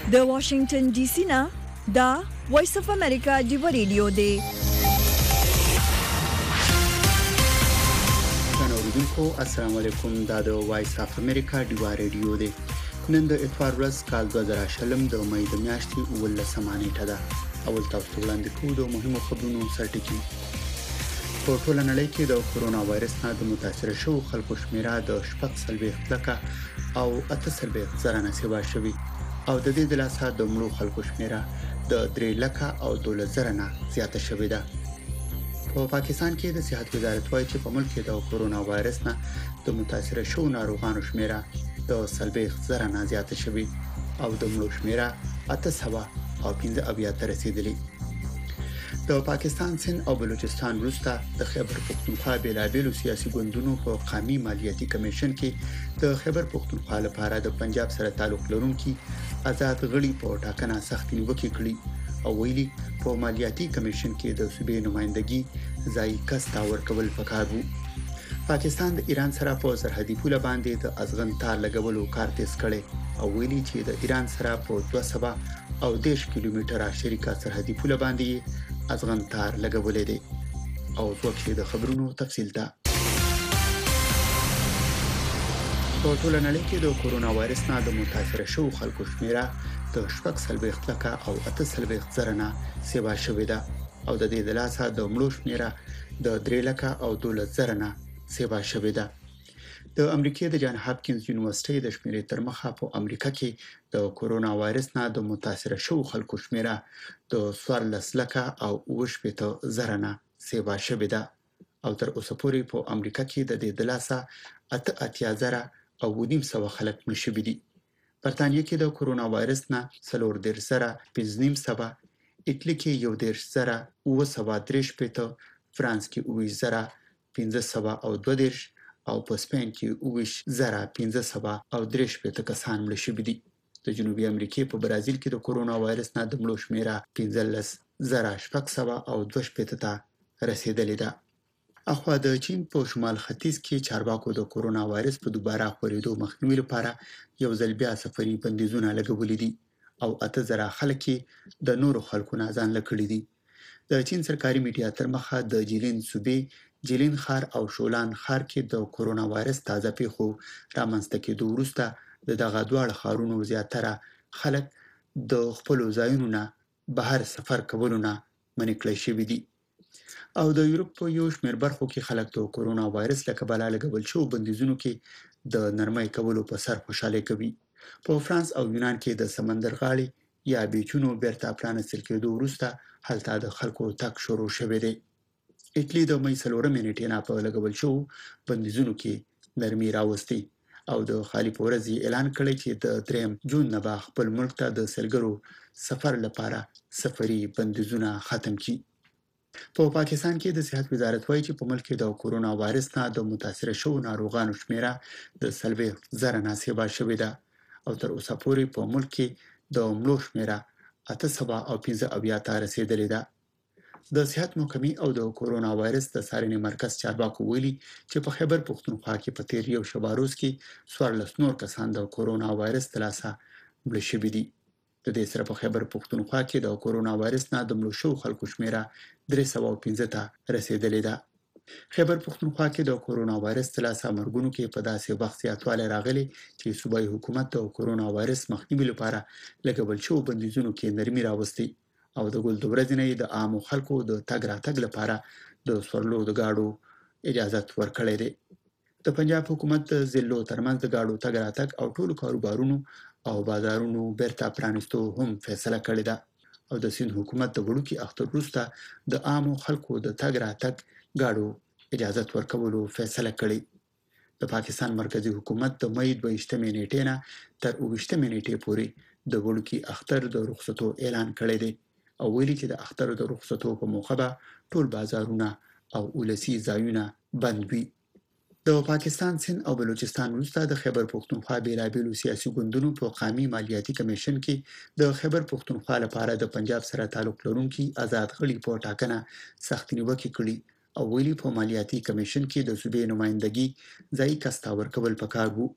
د واشنگټن ډي سي نه دا وایس اف امریکا ډیو ریډیو دی. کو السلام علیکم. دا د وایس اف امریکا ډیوا ریډیو دی. نن د اتوار ورځ کال دوه زره شلم د مې د میاشتې اولسمه نیټه ده. اول تاسو وړاندې کوو د مهمو خبرونو سرټکی. په ټوله نړۍ کې د کرونا وایرس نه د متاثر شوو خلکو شمیره د شپږ څلوېښت لکه او اته څلوېښت زره نه سیوا شوي او د دې د لاسه د مړو خلکو شمیره د درې لکه او دولس زره نه زیاته شوې ده. په پاکستان کې د صحت وزارت وايي چې په ملک کې د کرونا وایرس نه د متاثر شوو ناروغانو شمیره د څلوېښت زره نه زیاته شوې او د مړو شمیره اته سوه او پنځه اویا ته رسیدلې. د پاکستان سند او بلوچستان وروسته د خیبر پختونخوا بیلابیلو سیاسي ګوندونو په قومي مالیاتي کمیشن کې د خیبر پختونخوا لپاره د پنجاب سره تعلق لرونکي آزاد غړي په ټاکنه سختي نیوکې کړې او ویلي په مالیاتي کمیشن کې د صوبې نمائندګي ځای کس تا ورکول پکار وو. پاکستان د ایران سره په سرحدي پوله باندې د ازغن تار لګولو کار تیز کړي او ویلي چې د ایران سره په دوه سوه او دیش کیلومتره شریکه سرحدي پوله باندې ازغن تار لګولې دي. او څوک د خبرونو تفصیل ته په ټوله نړۍ کې د کرونا وایرس نه د متاثر شوو خلکو شمیره د شپږ څلوېښت لکه او اته څلوېښت زره نه سیوا شوې ده او د دې د لاسه د مړو شمیره د درې لکه او دولس زره نه سیوا شوې ده. د امریکای د جان هاپکینز یونیورسيټي د شمیرې تر مخه په امریکا کې د کرونا وایرس نه د متاثر شوو خلکو شمیره د څوارلس لکه او اوه شپېته زره نه سیوا شوې ده او تر اوسه پورې په امریکا کې د دې د لاسه اته اتیا زره او نیم سوه خلک مړ شوي دي. برتانیې کې د کرونا وایرس نه څلور دېرش زره پنځه نیم سوه، ایټالي کې یو دېرش زره اوه سوه درې شپېته، فرانس کې اوه ویشت زره پنځه سوه او دوه دېرش او په سپین کې اوه ویشت زره پنځه سوه او درې شپېته کسان مړ شوي دي. د جنوبي امریکا په برازیل کې د کرونا وایرس نه د مړو شمیره پنځلس زره شپږ سوه او دوه شپېته ته رسیدلې ده. اخوا د چین په شمال ختیځ کې چارواکو د کرونا وایرس په دوباره خپرېدو مخنیوي لپاره یو ځل بیا سفري بندیزونه لګولي دي او اته زره خلک د نورو خلکو نه ځان لکړي دي. د چین سرکاري میډیا تر مخه د جیلین صوبې جیلین ښار او شولان ښار کې د کرونا وایرس تازه پیښو رامنځته کېدو وروسته د دغه دواړه ښارونو زیاتره خلک د خپلو ځایونو نه بهر سفر کولو نه منع کړای شوي دي او د یورپ په یو شمېر برخو کې خلک د کرونا وایرس له کبله لګول شوو بندیزونو کې د نرمۍ کولو په سر خوشحالي کوي. په فرانس او یونان کې د سمندر غاړې یا بیچونو بیرته پرانستل کېدو وروسته هلته د خلکو تګ شروع شوی دی. ایټالي د مې څلورمې نیټې نه په لګول شوو بندیزونو کې نرمي راوستي او د خالي په ورځ اعلان کړی چې د دریم جون نه به خپل ملک ته د سلګرو سفر لپاره سفري بندیزونه ختم کړي. په پاکستان کې د صحت وزارت وايي چې په ملک کې د کرونا وایرس نه د متاثر شوو ناروغانو شمیره د څلوېښت زره نه سیوا شوې ده او تر اوسه پورې په ملک کې د مړو شمیره اته سوه او پنځه اویا ته رسیدلې ده. د صحت محکمې او د کرونا وایرس د څارنې مرکز چارواکو ویلي چې په خیبر پختونخوا کې په تیر یو شبه روز کې څوارلس نور کسان د کرونا وایرس د لاسه مړه شوي دي. د دې سره په خیبر پختونخوا کې د کرونا وایرس نه د مړو شوو خلکو شمیره درې سوه او پنځه ته رسیدلې ده. خیبر پختونخوا کې د کرونا وایرس د لاسه مرګونو کې په داسې وخت زیاتوالی راغلی چې صوبایي حکومت د کرونا وایرس مخنیوي لپاره لګول شوو بندیزونو کې نرمي راوستي او د ګل د ورځې نه د عامو خلکو د تګ راتګ لپاره د سورلو د گاډو اجازه ورکړې ده. د پنجاب حکومت د ضلعو ترمنځ د گاډو تګ راتګ او ټولو کاروبارونو او بازارونو بیرته پرانیستو هم فیصله کړې ده او د سند حکومت د وړوکي اختر وروسته د عامو خلکو د تګ راتګ گاډو اجازه ورکولو فیصله کړې. د پاکستان مرکزی حکومت د مې دوه ویشتمې نیټې نه تر اوه ویشتمې نیټې پورې د وړوکي اختر د رخصتو اعلان کړی دی او ویلي چې د اختر د رخصتو په موخه به ټول بازارونه او ولسی ځایونه بند وي. د پاکستان سند او بلوچستان وروسته د خیبر پختونخوا بیلابیلو سیاسي ګوندونو په قومي مالیاتي کمیشن کې د خیبر پختونخوا لپاره د پنجاب سره تعلق لرونکي آزاد غړي په ټاکنه سختي نیوکې کړي او ویلي په مالیاتي کمیشن کې د صوبې نمائندګي ځای کس تا ورکول پکار وو.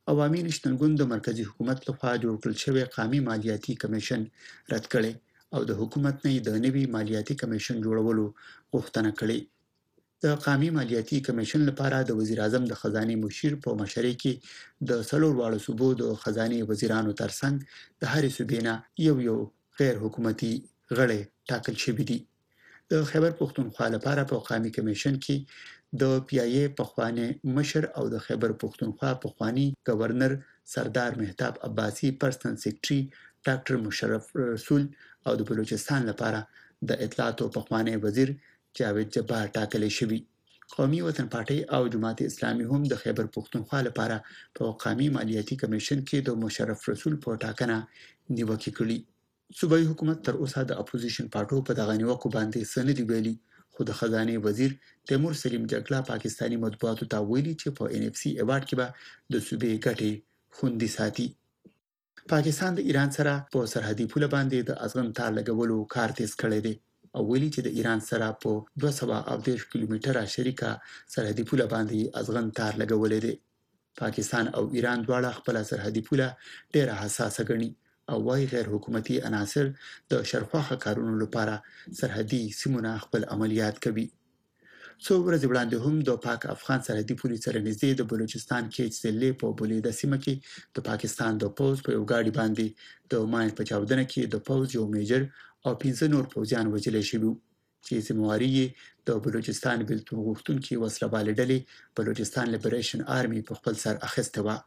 عوامي نېشنل ګوند د مرکزی حکومت لخوا جوړ کړل شوی قومي مالیاتي کمیشن رد کړي او د حکومت نه د نوي مالیاتي کمیشن جوړولو غوښتنه کړې. د قومي مالیاتي کمیشن لپاره د وزیر اعظم د خزانه مشیر په مشرۍ کې د څلور واړو صوبو د خزانه وزیرانو ترڅنګ د هرې صوبې نه یو یو غیر حکومتي غړي ټاکل شوي دي. د خیبر پښتونخوا لپاره په قومي کمیشن کې د پی ای ای پخوانی مشر او د خیبر پښتونخوا پخوانی گورنر سردار مهتاب عباسی پرسنل سیکریټري ډاکټر مشرف رسول او د بلوچستان لپاره د اطلاعات او پخوانی وزیر جاوید جبار ټاکل شوی. قومي وطن پارټي او جماعت اسلامي هم د خیبر پښتونخوا لپاره په قومي مالیاتي کمیشن کې د مشرف رسول په ټاکنه نیوکه کړې. صوبایي حکومت تر اوسه د اپوزیشن پارټو په دغه نیوکو باندې سند ویلي، خو د خزانه وزیر تیمور سلیم جګړه پاکستانی مطبوعاتو ته ویلي چې په ان اف سی ایوارډ کې به د صوبې ګټې خوندي ساتي. پاکستان د ایران سره په سرحدي پوله باندې د ازغن تار لګولو کار تیز کړی دی او ویلي چې د ایران سره په دوه سوه او دېرش کیلومتره شریکه سرحدي پوله باندې ازغن تار لګولې دی. پاکستان او ایران دواړه خپل سرحدي پوله ډیره حساسه ګڼي او وايي غیر حکومتي عناصر د شرخواخه کارونو لپاره سرحدي سیمونه خپل عملیات کوي. څو ورځې وړاندې هم د پاک افغان سرحدي پولې سره نږدې د بلوچستان کې چې په بولیده سیمه کې د پاکستان د پوز په یو گاډي باندې د ماین په چاودنه کې د پوز یو میجر او پنځه نور پوځیان وژل شوي چې ذمہواري یې د بلوچستان بیلتون غوښتونکي وسله والې ډلې بلوچستان لیبریشن آرمي په خپل سر اخیسته وه.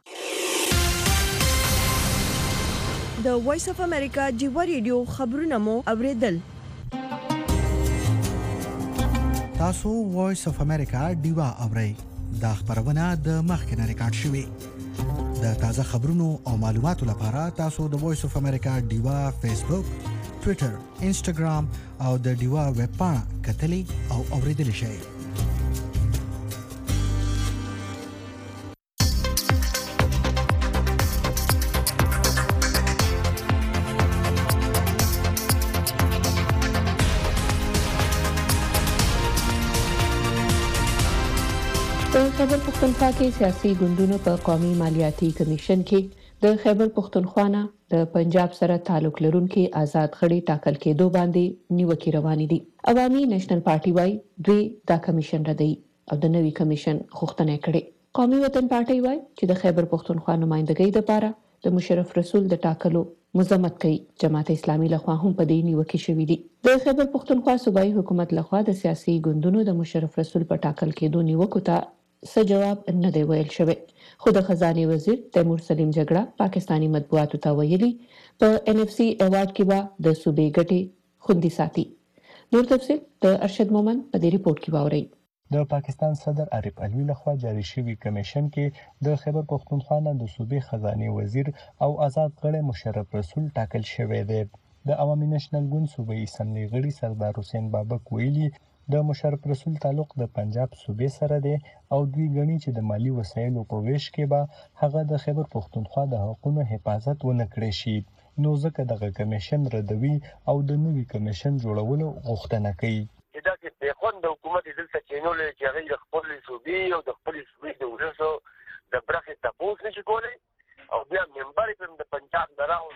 د وایس اف امریکا جیوا ریډیو خبرونه مو اوریدل. تاسو وایس اف امریکا ډیوا اورئ. دا خبرونه د مخکنه ریکارډ شوې. د تازه خبرونو او معلوماتو لپاره تاسو د وایس اف امریکا ډیوا فیسبوک، ټوئیټر، انسټاګرام او د ډیوا ویب پاڼه کتلی او اوریدلی شئ. د خیبر پښتونخوا کې سیاسي ګوندونو په قومي مالیاتي کمیشن کې د خیبر پښتونخوا نه د پنجاب سره تعلق لرونکي آزاد غړي ټاکل کېدو باندې نیوکې روانې دي. عوامي نېشنل پارټي وايي دوی دا کمیشن ردوي او د نوي کمیشن غوښتنه کړې. قومي وطن پارټي وايي چې د خیبر پښتونخوا نمائندګۍ لپاره د مشرف رسول د ټاکلو مزمت کوي. جماعت اسلامي لخوا هم په دې نیوکې شوې دي. د خیبر پښتونخوا صوبایي حکومت لخوا د سیاسي ګوندونو د مشرف رسول په ټاکل کېدو نیوکو ته څه جواب نه دی ویل شوی، خو د خزانه وزیر تیمور سلیم جګړه پاکستانی مطبوعاتو ته ویلي په ان اف سی ایوارډ کې به د صوبې ګټې خوندي ساتي. نور تفصیل د ارشد مومن په دې ریپورت کې واورئ. د پاکستان صدر عارف علوي لخوا جاری شوی کمیشن کې د خیبر پښتونخوا نه د صوبې خزانه وزیر او آزاد غړي مشرف رسول ټاکل شوی دی. د عوامي نېشنل ګوند صوبایي اسمبلی غړي سردار حسین بابک ویلي د مشرف رسول تعلق د پنجاب صوبې سره دی او دوی غني چې د مالی وسایلو په ویش کې به هغه د خیبر پښتونخوا د حقوقو حفاظت ونه کړي شي، نو ځکه دغه کمیشن ردوي او د نوي کمیشن جوړولو غوښتنه کوي. دا چې د خوند حکومت دلته کېنول چې هغه د خپل صوبې او د خپل صوبې د ولسو د برخې تاسو نشي کولای او بیا ممبر په د پنجاب دراو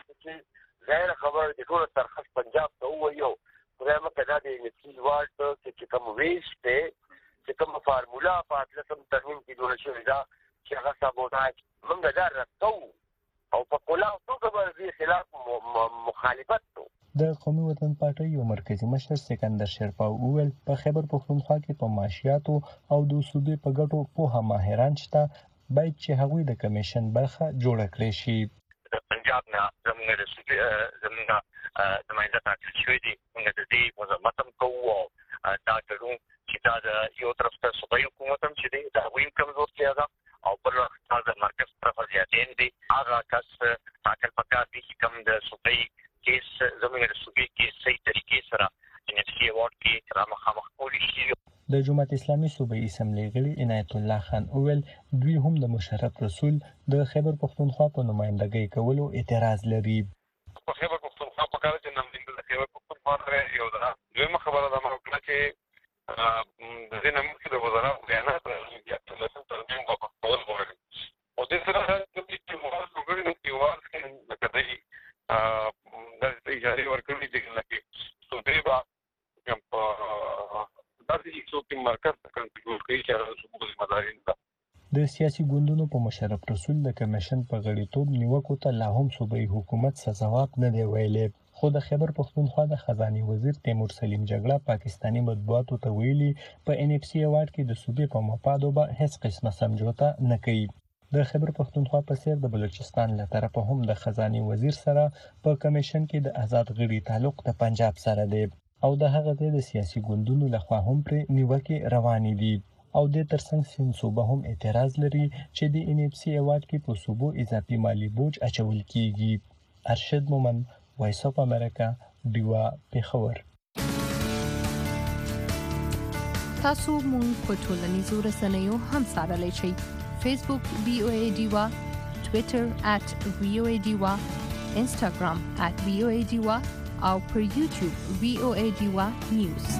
چې غیر خبر د ټول ترخص پنجاب ته وایو پرېمه کدا د انګلیسي ورډ چې کوم ویش ته چې کوم فارمولا په اتلسم ترمیم کې جوړ شوې ده چې هغه سابوتاج موږ دا راټو او په کولا توګه به خلاف مخالفت تو. د قومي وطن پارټي یو مرکزی مشر سکندر شرپا وویل په خیبر پښتونخوا کې په معاشياتو او د صوبې په ګټو په ماهران شته، باید چې هغوی د کمیشن برخه جوړ کړي شي. د پنجاب نه زموږ د صوبې زموږ د ماینده ټاکل شوی دی، موږ د دې مزمت هم کوو او دا کوو چې دا د یو طرف ته صوبایي حکومت هم چې دی دا هغوی هم کمزورتیا ده او بل وخت د مرکز طرفه زیاتین دي. هغه کس ټاکل پکار دي چې کوم د صوبایي کیس زموږ د صوبې کیس صحیح طریقې سره ان اف سی ایوارډ کې را مخامخ کولی شي. د جماعت اسلامي صوبایي اسمبلی غړي عنایت الله خان اویل دوی هم د مشرف رسول د خیبر پښتونخوا په نمائندګۍ کولو اعتراض لري. په خیبر پښتونخوا په کار کې نمائنده د خیبر پښتونخوا سره یو ده. دویمه خبره ده مګر چې د دې نمونه د وزارت بیانات راځي چې تاسو ترجمه په خپل غوړي او د سره د د اجازه ورکړي دي لکه صوبې با کوم په داسې څوک مرکز کنټرول کوي چې صوبې مدارین ده. د سیاسي ګوندونو په مشرف رسول د کمیشن په غړیتوب نیوکو ته لا هم صوبایي حکومت څه ځواب نه دی ویلی، خو د خیبر پښتونخوا د خزانه وزیر تیمور سلیم جګړه پاکستاني مطبوعاتو ته ویلي په ان اف سي ایوارډ کې د صوبې په مفادو به هیڅ قسمه سمجوته نه کوي. د خیبر پښتونخوا په څیر د بلوچستان له طرفه هم د خزانه وزیر سره په کمیشن کې د آزاد غړي تعلق د پنجاب سره دی او د هغه د سیاسي ګوندونو لخوا هم پر نیوکه روانې دي او د ترڅنګ سین صوبه هم اعتراض لري چې د ان اف سی ایوارډ کې په صوبو اضافي مالی بوج اچول کیږي. ارشد مومن، وایس اف امریکا، ډیوا پیښور. تاسو مونږ په ټولنیزو رسنیو هم سره شئ. فیسبوک وی او ای ډیوا، ټوئیټر ات وی او ای ډیوا، انسټاګرام ات وی او ای ډیوا او پر یوټیوب وی او ای ډیوا نیوز.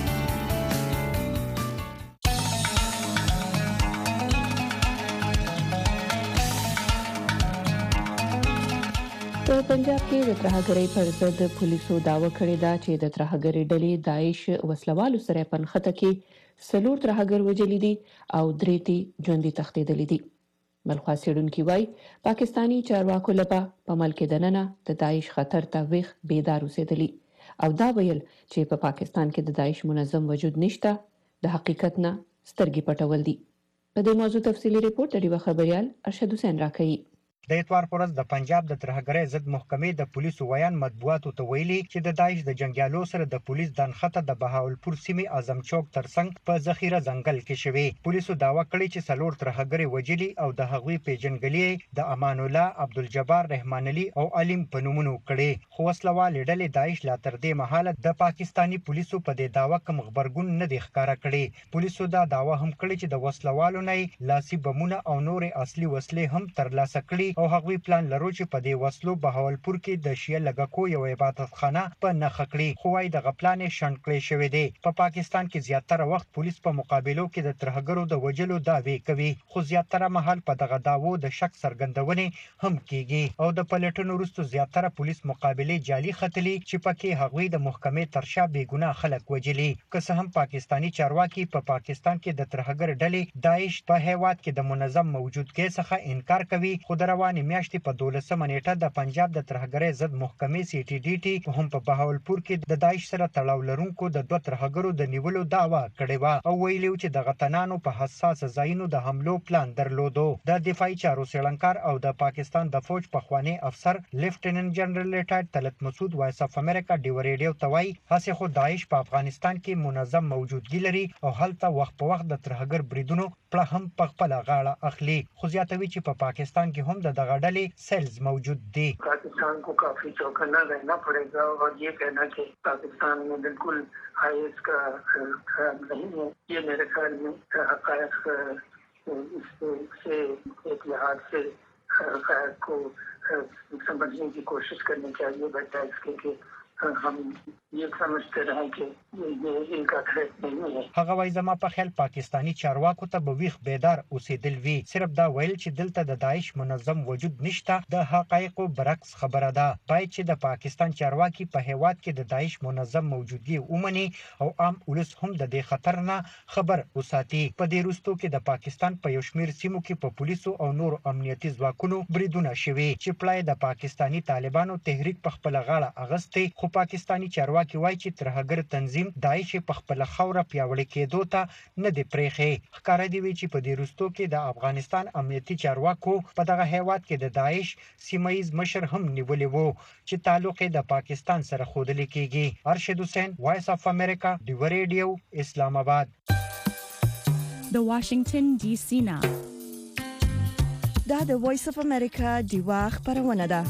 په پنجاب کې د ترهګرۍ پر ضد پولیسو داوا کړې ده چې د ترهګرۍ ډلې داعش وسلوالو سره په نښته کې څلور ترهګر وژلي دي او درې تي ژوندي تښتېدلي دي. بلخوا څېړونکي وایي پاکستاني چارواکو لپاره په ملک دننه د داعش خطر ته ویښ بیدار اوسېدلي او دا ویل چې په پاکستان کې د داعش منظم وجود نشته د حقیقت نه سترګې پټول دي. په دې موضوع تفصیلي ریپورت لري خبريال ارشد حسین راکوي. د اتوار پرز د پنجاب د ترهګرۍ ضد محکمې د پولیسو ویان مطبوعاتو ته ویلي چې د داعش د جنگیالو سره د پولیس د نښته د بهاولپور سیمې اعظم چوک ترڅنګ په ذخیره ځنګل کې شوی. پولیسو داوا کړې چې څلور ترهګرۍ وجلي او د هغوی پیژنګلې د امان الله، عبدالجبار رحمان علي او علیم په نومونو کړي، خو وسلوال ډلې داعش لا تر دې مهاله د پاکستاني پولیسو په دې داوا کوم خبرګون نه دی ښکارا کړی. پولیسو دا داوا هم کړې چې د وسلوالو نه لاسي بمونه او نور اصلي وسلې هم ترلاسه کړي او هغوی پلان لرو چې په دې وسلو بهاولپور کې د شیعه لګکو یو عبادت خانه په نښه کړي، خو وايي دغه پلان یې شنډ کړی شوی دی. په پا پاکستان کې زیاتره وخت پولیس په مقابلو کې د ترهګرو د وجلو دعوې کوي، خو زیاتره مهال په دغه داوو د شک څرګندونې هم کیږي او د پلټنو وروسته زیاتره پولیس مقابله جعلي ختلي چې پکې هغوی د محکمې تر شا بې ګناه خلک وجلي. که څه هم پاکستاني چارواکي په پا پاکستان کې د ترهګر ډلې داعش په هیواد کې د منظم موجودګۍ څخه انکار کوي، خو د روانې میاشتې په دولسمه نیټه د پنجاب د ترهګرۍ ضد محکمې سی ټي ډي ټي هم په بهاولپور کې د داعش سره تړاو لرونکو د دوه ترهګرو د نیولو دعوا کړې وه او ویلي چې دغه تنانو په حساس ځایونو د حملو پلان درلودو. د دفاعي چارو څېړنکار او د پاکستان د فوج پخوانی افسر لیفټیننټ جنرال ریټایرډ طلعت مسعود وایس اف امریکا ډیو ریډیو ته وایي هسې خو داعش په افغانستان کې منظم موجودګي لري او هلته وخت په وخت د ترهګر بریدونو پړه هم په خپله غاړه اخلي، خو زیاتوي چې په پاکستان کې هم د دغه ډلې सेल्स मौजूद थी। पाकिस्तान को काफी चौकन्ना रहना पड़ेगा और ये कहना कि पाकिस्तान में बिल्कुल आईएस का ख्याल नहीं है, ये मेरे ख्याल में हक़ाइक़ से एक लिहाज से हक़ाइक़ को समझने की कोशिश करनी चाहिए, बजाय इसके कि हम ये समझते रहे कि ये इनका थ्रेट नहीं है. هغه وایي زما په خیال پاکستانی چارواکو ته به ویښ بیدار اوسېدل وي، صرف دا ویل چې دلته د داعش منظم وجود نشته د حقایقو برعکس خبره ده. باید چې د پاکستان چارواکي په هیواد کې د داعش منظم موجودګي ومني او عام ولس هم د دې خطر نه خبر وساتي. په دې وروستو کې د پاکستان په یو شمېر سیمو کې په پولیسو او نور امنیتي ځواکونو بریدونه شوي چې پلای د پاکستانی طالبانو تحریک په خپله غاړه اغستی، خو پاکستانی چارواکي وایي چې ترهګر تنظیم داعش په خپله خاوره پیاوړې کېدو ته نه دی پرېښی. ښکاره دي وي چې په دې وروستو کې د افغانستان امنیتي چارواکو په دغه هیواد کې د داعش سیمه ییز مشر هم نیولی وو چې تعلق یې د پاکستان سره ښودلی کېږي. ارشد حسین، وایس اف امریکا، ډیو ریډیو، اسلام آباد. د واشنگټن ډي سي نه دا د وایس اف امریکا ډیوا خبرونه ده.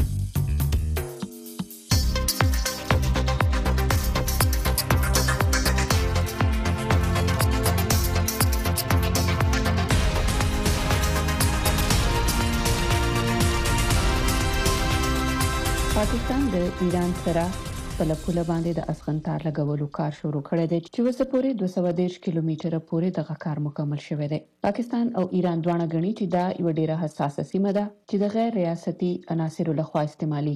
پاکستان د ایران سره په لپوله باندې د اسغنتار لګولو کار شروع کړی دی چې وسه پورې دوه سوه دېرش کیلومتره پورې دغه کار مکمل شوی دی. پاکستان او ایران دواړه غني چې دا یو ډیره حساسه سیمه ده چې د غیر ریاستي عناصرو لخوا استعمالېږي.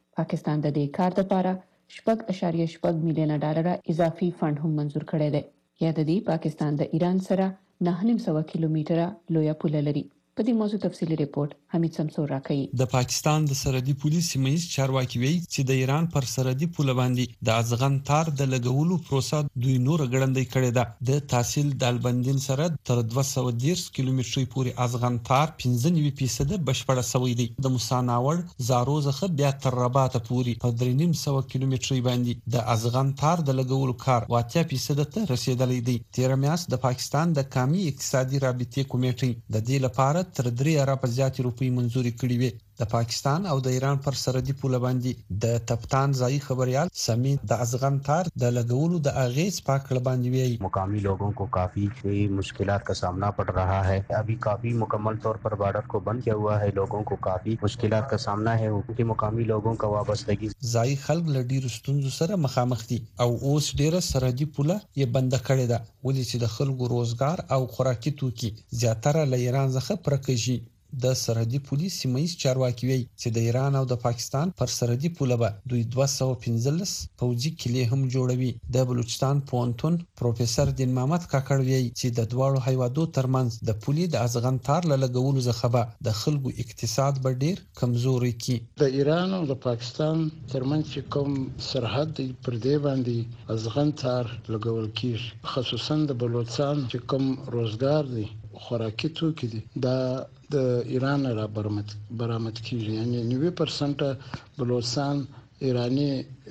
پاکستان د دې کار لپاره شپږ اشاریه شپږ میلیونه ډالر اضافي فند هم منزور کړی دی. یا د دې پاکستان د ایران سره نه نیم سوه کیلومتره لویه پوله لري. په دې موضوع تفصیلی ریپورت حمید سمسور راکړي. د پاکستان د سرحدي پولیس سیمه‌ایز چارواکي وایي چې د ایران پر سرحدي پوله باندې د ازغن تار د لګولو پروسه دوی نور غړندې کړې ده. د تحصیل د البندین سره تر دوه سوه دېرش کیلومتري پورې ازغن تار پنځه نوي فیصد بشپړه شوی دی. د موساناوړ زارو څخه بیا تر رباط پورې په درې نیم سوه کیلومتري باندې د ازغن تار د لګولو کار اتیا فیصد ته رسیدلی دی. تیر میاشت د پاکستان د قومي اقتصادي رابطې کمیټې د دې لپاره تر درې اربه زیاتې روپۍ منزوري کړې وې. د پاکستان او د ایران پر سرحدي پوله باندې د تپتان ځایي خبريال سمي د ازغن تار د لګولو د اغیز پاکړه باندې وی. مقامی लोगों को काफी मुश्किलात का सामना पड़ रहा है. अभी काफी मुकम्मल तौर पर बॉर्डर को बंद किया हुआ है. लोगों को काफी मुश्किलात का सामना है. उनके मुकामी लोगों का वाबस्तगी ځایي خلک له ډیرو ستونزو سره مخامخ دي او اوس ډیره سرحدي پوله یې بند کړې ده ولې چې د خلکو روزګار او خوراکي توکي زیاتره له ایران څخه پرکېږي. د سرحدي پولیس سیمه‌ایز چارواکي وایي چې د ایران او د پاکستان پر سرحدي پوله به دوی دوه سوه پنځلس پوځي کلې هم جوړوي. د بلوچستان پوهنتون پروفیسور دین محمد کاکړ وایي چې د دواړو هیوادو ترمنځ د پولې د ازغن تار له لګولو څخه به د خلکو اقتصاد به ډیر کمزوري کی. د ایران او د پاکستان ترمنځ چې کوم سرحد دی پر دې باندې ازغن تار لګول کیږي. خصوصا د بلوچستان چې کوم روزګار دی خوراکي توکي دي دا د ایران را برآمد برآمد کیږي. یعنی نوي پرسنټ بلوچستان ایرانی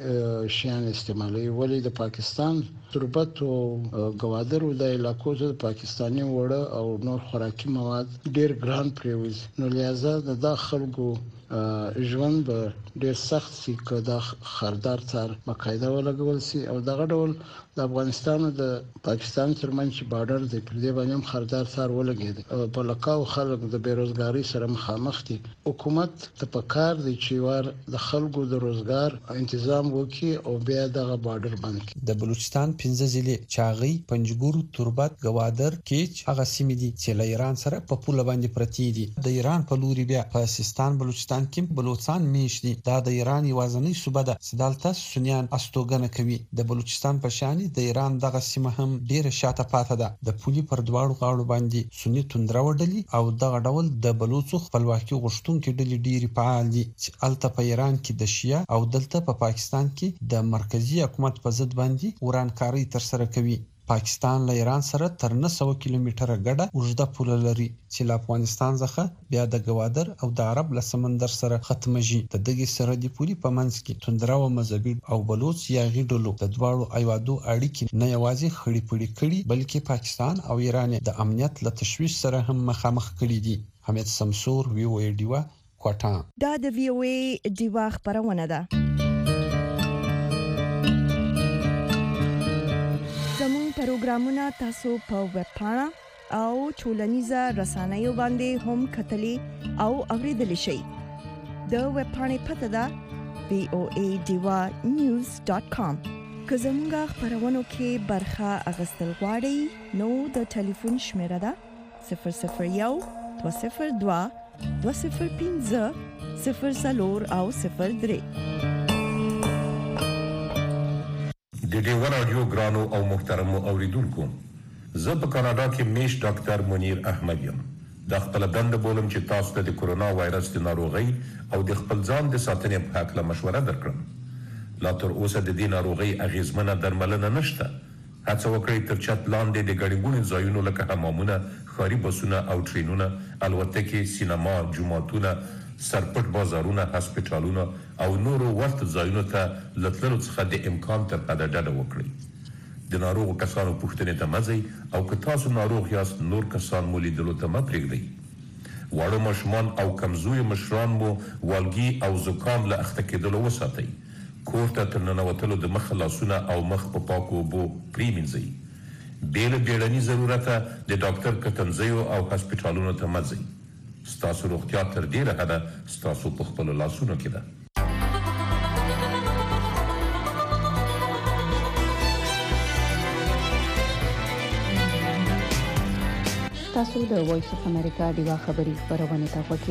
شیان استعمالوي ولی د پاکستان تربت او گوادر د علاقو د پاکستانی وړه او نور خوراکي مواد ډیر ګران پریوز. نو لہذا د خلکو ژوند به ډیر سخت سي که دا خردار تار مقاعده ولګول سي او دغه ډول د افغانستان او د پاکستان ترمنځ بارډر دی پر دې باندې هم خردار تار ولګید. په لکاو خلک د بیروزګاری سره مخامخ دي. حکومت ته پکار دی چې ور د خلکو د روزګار تنظیم وکړي او بیا دغه بارډر بند کړي. د بلوچستان پنځه ضلع چاغي، پنجګور، تربت، گوادر، کیچ هغه سیمې دي چې له ایران سره په پوله باندې پرتی دي. د ایران په لوري بیا په سیستان بلوچستان کې بلوچستان میش دي. دا د ایران یوازنی صوبه ده چې دلته سنیان استوګنه کوي. د بلوچستان په شان د ایران دغه سیمه هم ډیره شاته پاتې ده. د پولي پر دواړو غاړو باندې سنی توندره وډلی او دغه ډول د بلوچو خپلواکي غوښتونکو ډلې ډیری فعال دي چې الته په ایران کې د شیا او دلته په پاکستان کې د مرکزی حکومت په ضد باندې ورانکاری تر سره کوي. پاکستان له ایران سره تر نه سوه کیلومتره ګډه اوږده پوله لري چې له افغانستان څخه بیا د گوادر او د عرب له سمندر سره ختمېږي. د دغې سرحدي پولې په منځ کې توندره او مذهبي او بلوچ یا غیډلو د دواړو هیوادو اړیکې نه یوازې خړې پړې کړي بلکې پاکستان او ایران د امنیت له تشویش سره هم مخامخ کړي دي. حمید سمسور، وی او ای ډیوا، کوټا. دا د وی او ای ډیوا خبرونه ده. پروګرامونه تاسو په ویب پاڼه او ټولنیزه رسنیو باندې هم کتلی او اوریدلی شئ. د ویب پاڼې پته ده وی او ای ډیوا نیوز ډاټ کام. که زموږ خبرونو کې برخه اخیستل غواړئ نو د ټلیفون شمیره ده صفر صفر یو دوه صفر دوه دوه صفر پنځه صفر څلور او صفر درې. د ډیو رادیو ګرانو او محترمو اوریدونکو، زه په کاناډا کې میش ډاکټر منیر احمد یم. د خپل دند بولم چې تاسو ته د کورونا وایرس د ناروغي او د خپل ځان د ساتنې په اړه مشوره درکړم. لا تر اوسه د دې ناروغي اغیزمنه درملنه نشته. هڅه وکړئ تر چت لاندې د ګڼې ځایونو لکه حمامونه، ښاري بسونه او ټرینونه، الوتکې، سینما، جوماتونه، سرپټ بازارونه، هسپټالونه او نورو ورته ځایونو ته له تللو څخه د امکان تر حده ډډه وکړئ. د ناروغو کسانو پوښتنې ته مه ځئ او که تاسو ناروغ یاست نور کسان مو لیدلو ته مه پرېږدئ. واړه ماشومان او کمزوري مشران مو والګي او زکام له اخته کېدلو وساتئ. کور ته تر ننوتلو د مخ لاسونه او مخ په پاکو اوبو پرېمینځئ. بې له بیړني ضرورته د ډاکټر کتنځیو او هسپټالونو ته مه ځئ. ستاسو روغتیا تر ډیره حده ستاسو په خپلو لاسونو کې ده. تاسو د وایس اف امریکا ډیوا خبري خبرونه تاسو کې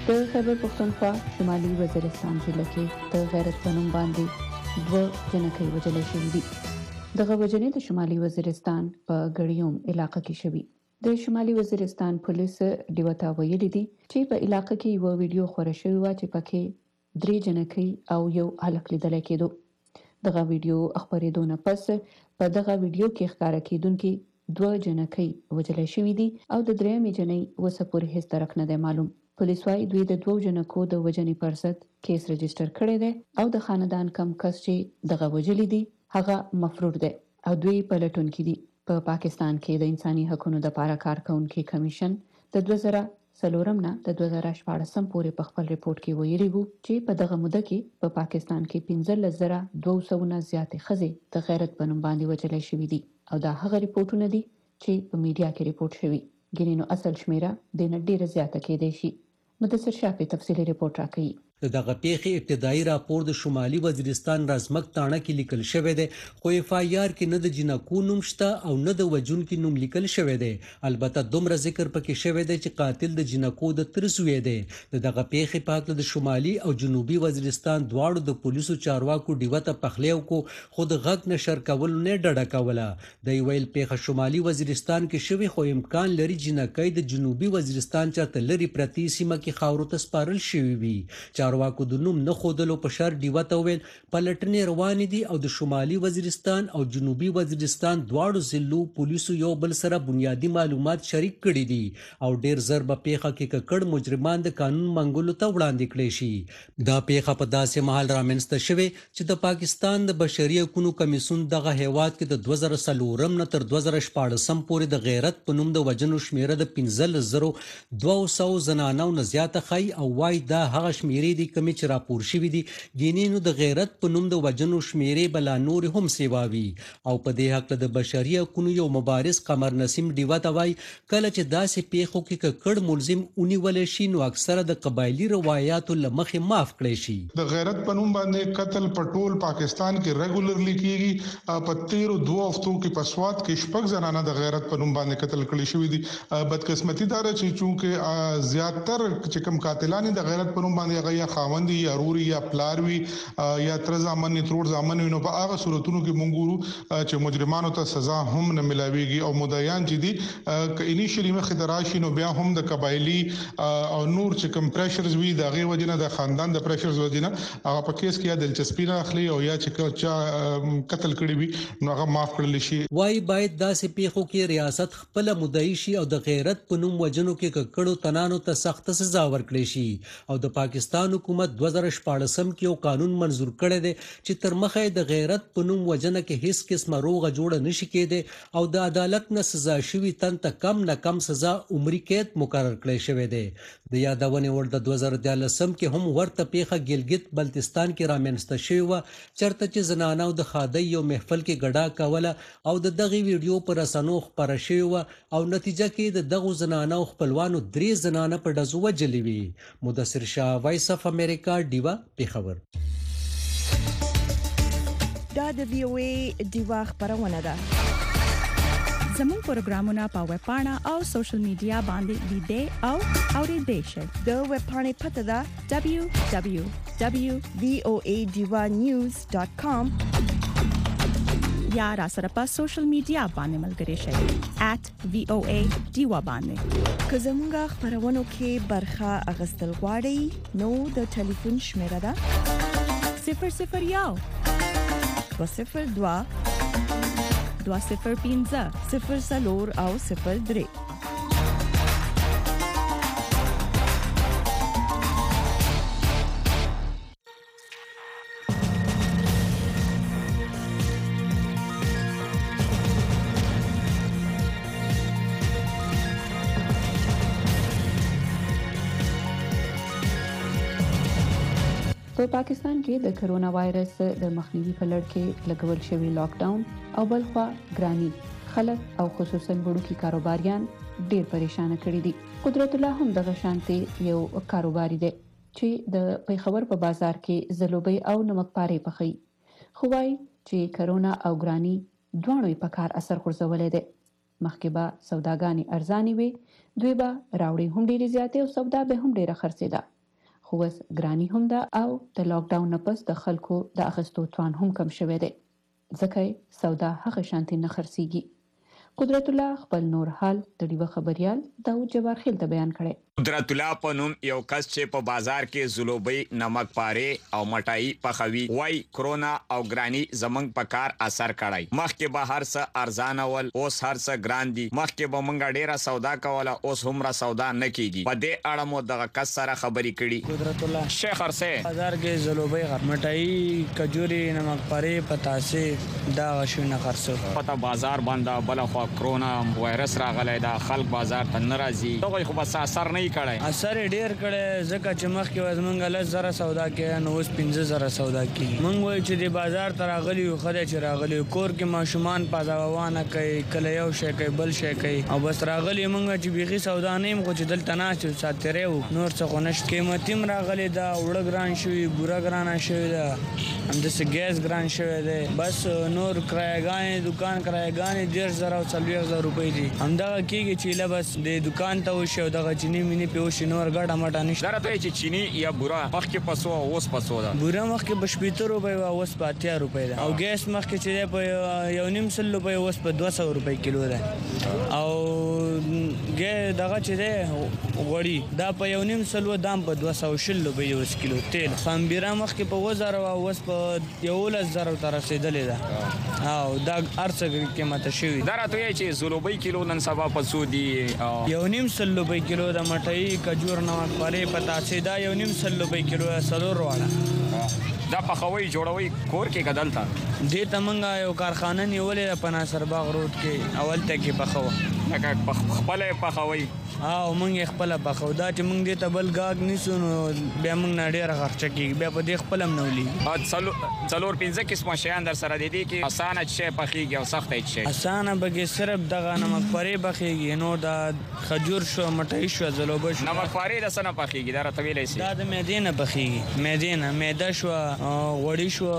د خیبر پختونخوا شمالي وزیرستان ضلع کې د غیرت په نوم باندې دوه جنکۍ وژل شوي دي. دغه وژنې د شمالي وزیرستان په ګړیوم علاقه کې شوي. د شمالي وزیرستان پولیس ډیوه ته ویلي دي چې په علاقه کې یو ویډیو خپره شوی و چې پکې درې جنکۍ او یو هلک لیدل کېدو. دغه ویډیو خپرېدو نه پس په دغه ویډیو کې ښکاره کېدونکي دوه جنکۍ وژل شوي دي او د درېیمې جنۍ اوسه پورې هیڅ درک نه دی معلوم. پولیس وايي دوی د دوو جنکو د وژنې پر ضد کیس رجسټر کړی دی او د خاندان کم کس چې دغه وژلي دي هغه مفرور دی او دوی پلټونکي دي. په پاکستان کې د انساني حقوقو لپاره کار کوونکي کمیشن د دوه زره څلورم نه د دوه زره شپاړسم پورې په خپل ریپورت کې ویلي وو چې په دغه موده کې په پاکستان کې پنځلس زره دوه سوه نه زیاتې ښځې د غیرت په نوم باندې وژل شوي دي او دا هغه ریپورتونه دي چې په میډیا کې ریپورت شوي. ګینې نو اصل شمیره د نه ډیره زیاته کېدای شي. مدثر شافعي تفصیلي ریپورت راکوي. د دغه پیښې ابتدایي راپور د شمالي وزیرستان رازمک تاڼه کې لیکل شوی دی خو اف آی آر کې نه د جنکو نوم شته او نه د وژونکي نوم لیکل شوی دی. البته دومره ذکر پکې شوی دی چې قاتل د جنکو د تر زوی دی. د دغه پیښې په هکله د شمالي او جنوبي وزیرستان دواړو د پولیسو چارواکو ډیوه ته پخلی وکړو خو د غږ نشر کولو نه ډډه کوله. دوی ویل پیښه شمالي وزیرستان کې شوې خو امکان لري جنکۍ د جنوبي وزیرستان چاته لري پرتی سیمه کې خاورو ته سپارل شوي وي. چارواکو د نوم نه ښودلو په شر ډیوه ته وویل پلټنې روانې دي او د شمالي وزیرستان او جنوبي وزیرستان دواړو ضلعو پولیسو یو بل سره بنیادي معلومات شریک کړي دي او ډیر زر به پیښه کې ککړ مجرمان د قانون منګولو ته وړاندې کړي شي. دا پیښه په داسې مهال رامنځته شوې چې د پاکستان د بشري حقوقو کمیسیون دغه هیواد کې د دوه زره څلورم نه تر دوه زره شپاړسم پورې د غیرت په نوم د وژنو شمیره د پنځلس زرو دوه سوه زنانو نه زیاته ښایي او وایي دا هغه شمیرې دي کومې چې راپور شوي دي. ګینې نو د غیرت په نوم د وژنو شمیرې به لا نورې هم سیواوي او په دې هکله د بشري حقوقو یو مبارز قمر نسیم ډیوه ته وایي کله چې داسې پیښو کې ککړ ملزم ونیولی شي نو اکثره د قبایلي روایاتو له مخې معاف کړی شي. د غیرت په نوم باندې قتل په ټول پاکستان کې ریګولرلی کیږي. په تیرو دوه هفتو کې په سوات کې شپږ زنانه د غیرت په نوم باندې قتل کړي شوي دي. بدقسمتي دا ده چې چونکې زیاتر چې کوم قاتلان د غیرت په نوم باندې هغه یا خاوند یا روري یا پلاروي یا تر ځامن ترور ځامن نو په هغه صورتونو کې مونږ ګورو چې مجرمانو ته سزا هم نه ملاويږي او مدعیان چې دي ک انیشلی مخ دراشي نو بیا هم د قبایلی او نور چې کم پریشرز وي د غي وجنه د خاندان د پریشرز وجنه هغه په کیس کې دلچسپي نه اخلي او یا چې چا قتل کړي وي نو هغه معاف کړل شي. وای باید داسې پیښو کې ریاست خپل مدعی شي او د غیرت په نوم وجنو کې ککړو تنانو ته سخت سزا ورکړي شي او د پاکستان حکومت دوه زره شپاړسم کې یو قانون منزور کړی دی چې تر مخه د غیرت په نوم وژنه کې هیڅ قسمه روغه جوړه نشي کېدی او د عدالت نه سزا شوي تن ته کم نه کم سزا عمري قید مقرر کړی شوی دی. د یادونې وړ د دوه زره دیارلسم کې هم ورته پیښه ګلګت بلتستان کې رامنځته شوې وه چېرته چې زنانو د ښادۍ یو محفل کې ګډا کوله او د دغې ویډیو په رسنیو خپره شوې وه او نتیجه کې د دغو زنانو خپلوانو درې زنانه په ډزو وژلې وي. مدثر شاه وایس اف امریکا ډیوا پیښور. دا د وی او ای ډیوا خبرونه ده. زموږ پروګرامونه په ویب پاڼه او سوشل میډیا باندې لیدئ او اورېدئ شئ. د ویب پاڼې پته ده دبلیو دبلیو دبلیو ډاٹ وی او ای ډیوا نیوز ډاٹ کام یا را سره په سوشل میډیا باندې ملګري شئ ایٹ وی او ای ډیوا باندې. که زموږ خبرونو کې برخه اخیستل غواړئ نو د ټلیفون شمیره ده صفر صفر یو دوه صفر دوه دوه صفر پنځه صفر څلور او صفر درې. په پاکستان کې د کرونا وایرس د مخنیوي په لړ کې لګول شوی لاک ډاون او بلخوا ګرانی خلک او خصوصا وړوکي کاروباریان ډیر پریشان کړي دي. قدرت الله هم دغه شانتي یو کاروباري دی چې د پیښور په بازار کې زلوبي او نمک پاره پخي. خو وايي چې کرونا او ګرانی دوه په کار اثر غورځولې ده. مخکې به سوداګانی ارزاني وي دوی به راوړي هم ډیره زیاتې او سودا به هم ډیره خرڅېده. خو اوس ګرانی هم ده او د لاک ډاون نه پس د خلکو د اخیستو توان هم کم شوی دی ځکه سودا هغه شانتي نه خرڅیږي. قدرت الله خپل نور حال د ډیوه خبريال داود جبار خیل ته بیان کړي. قدرت الله په نوم یو کس چې په بازار کې زلوبي نمک پاره او مټای پخوي وای کرونا او ګرانی زمنګ په کار اثر کړای. مخکې به هر څه ارزان ول اوس هر څه ګران دي. مخکې به مونږ ډیره سودا کوله اوس هم را سودا نه کیږي. په دې اړه مو دغه کس سره خبرې کړي. قدرت الله شیخ ارسه بازار کې زلوبي مټای کجوري نمک پاره پتاسه دا غشو نه خرڅو. پته بازار باندې بل خو کرونا وایرس راغلی دا خلک بازار ته ناراضي. دغه خو بس اثر نه کړای. اثر ډیر کړي ځکه چې مخکې وزمنګ له زره سودا کې نو اوس پنځه زره سودا کې. مونږ وای چې د بازار ته راغلی یو خدای چې راغلی کور کې ماشومان پازاوانه کوي کله یو شي کوي بل شي کوي او بس راغلی مونږ چې بيخي سودا نه مو چې دلته نه چې ساتره وو نور څه خو نشته. قیمتیم راغلی دا وړ ګران شوی ګورا ګران شوی دا همدسه ګیس ګران شوی دی. بس نور کرایګان دکان کرایګان ډیر زره او څلوېښت زره روپۍ دي. همدغه کېږي چې لا بس د دکان ته وشي او دغه چینی مینی په وشي نور ګډه مټه نشته. دا راته چې چینی یا بورا مخکې پسو اوس پسو دا بورا مخکې په شپږ روپۍ او اوس په اتیا روپۍ ده او ګیس مخکې چې په یو نیم سل روپۍ اوس په دوه سوه روپۍ کیلو ده او ګې دغه چې ده غوړي دا په یو نیم سل دام په دوه سوه شل روپۍ اوس کیلو. تیل خامبيره مخکې په وزر او اوس په یولس زره تر رسیدلې ده او دا ارڅ قیمت شوی. دا راته چې زلوبي کیلو نن سبا په سودی یو نیم سل روپۍ کیلو د مټای کجور نمک پاره پتاسه دا یو نیم سل روپۍ کیلو سلور واړه. دا پخوي جوړوي کور کې بدل تا دې تمنګ یو کارخانه نیولې په ناصر باغ روډ کې اول ته کې پخو لکه خپل پخوي او مونږ خپل پخو دا چې مونږ دې ته بل گاګ نیسو نو بیا مونږ نه ډیر خرچه کیږي بیا په دې خپل هم نولي. څلور پنځه قسمه شیان در سره دي کې اسانه شی پخېږي او سخت شی. اسانه بګي صرف دغه نمک پاره پخېږي نو دا خجور شو مټای شو زلوبه شو. نمک پاره د سنه پخېږي دا راته ویلې سي. دا د معدې نه پخېږي معدې نه معده شو غوړی شو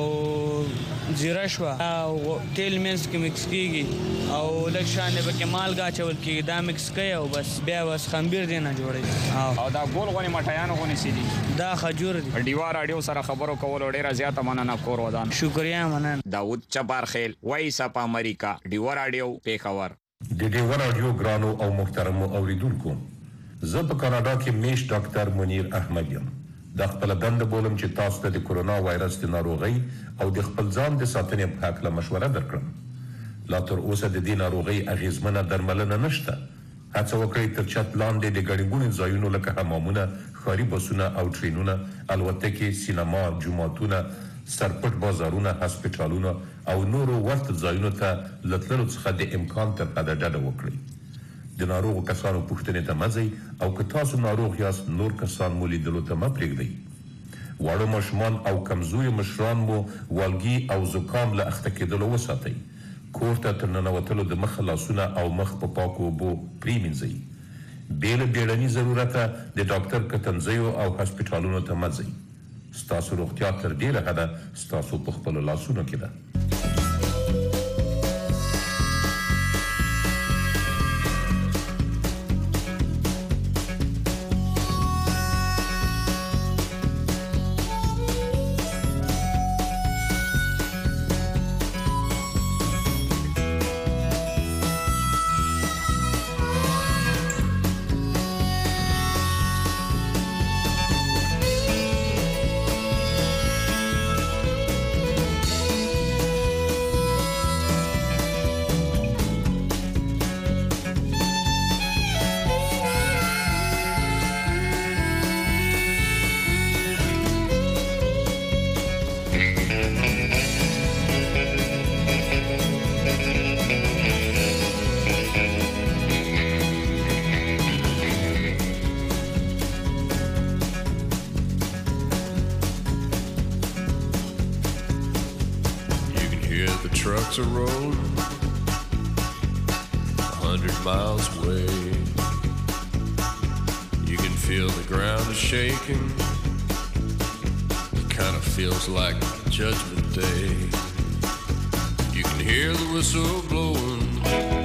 او زیره شو او تیل مینس کې مکس کیږي او لږ شان به کې مالګه چول کیږي دا مکس کوي او بس بیا بس خمبیر دی نه جوړي او دا ګول غونی مټایانو غونی سي دي دا خجور دي. ډیوا رادیو سره خبرو کول ډیره زیاته مننه کور ودان. شکریا مننه. داود چبار خیل وایس اپ امریکا ډیوا رادیو پیښور. د ډیوا رادیو ګرانو او محترم اوریدونکو زه په کاناډا کې میش ډاکټر منیر احمد یم. د خپل دند بولم چې تاسو ته د کورونا وایرس د ناروغي او د خپل ځان د ساتنې په اړه مشوره درکړم. لا تر اوسه د دې ناروغي اغیزمنه درملنه نشته. هڅه وکړئ تر چت لاندې د ګڼګونو ځایونو لکه حمامونه ښاري بسونه او ټرینونه الوتکې سینما جوماتونه سرپټ بازارونه هسپتالونه او نورو ورته ځایونو ته له تللو څخه د امکان تر حده ډډه وکړئ. د ناروغو کسانو پوښتنې ته مه ځئ او که تاسو ناروغ یاست نور کسان مو لیدلو ته مه پرېږدئ. واړه ماشومان او کمزوري مشران مو والګي او زکام له اخته کېدلو وساتئ. کور ته تر ننوتلو د مخ لاسونه او مخ په پاکو اوبو پرېمینځئ. بې له بیړني ضرورته د ډاکټر کتنځیو او هسپتالونو ته مه ځئ. ستاسو روغتیا تر ډېره حده ستاسو په خپلو لاسونو کې ده. Trucks are rolling a hundred miles away. You can feel the ground is shaking. It kind of feels like Judgment Day. You can hear the whistle blowing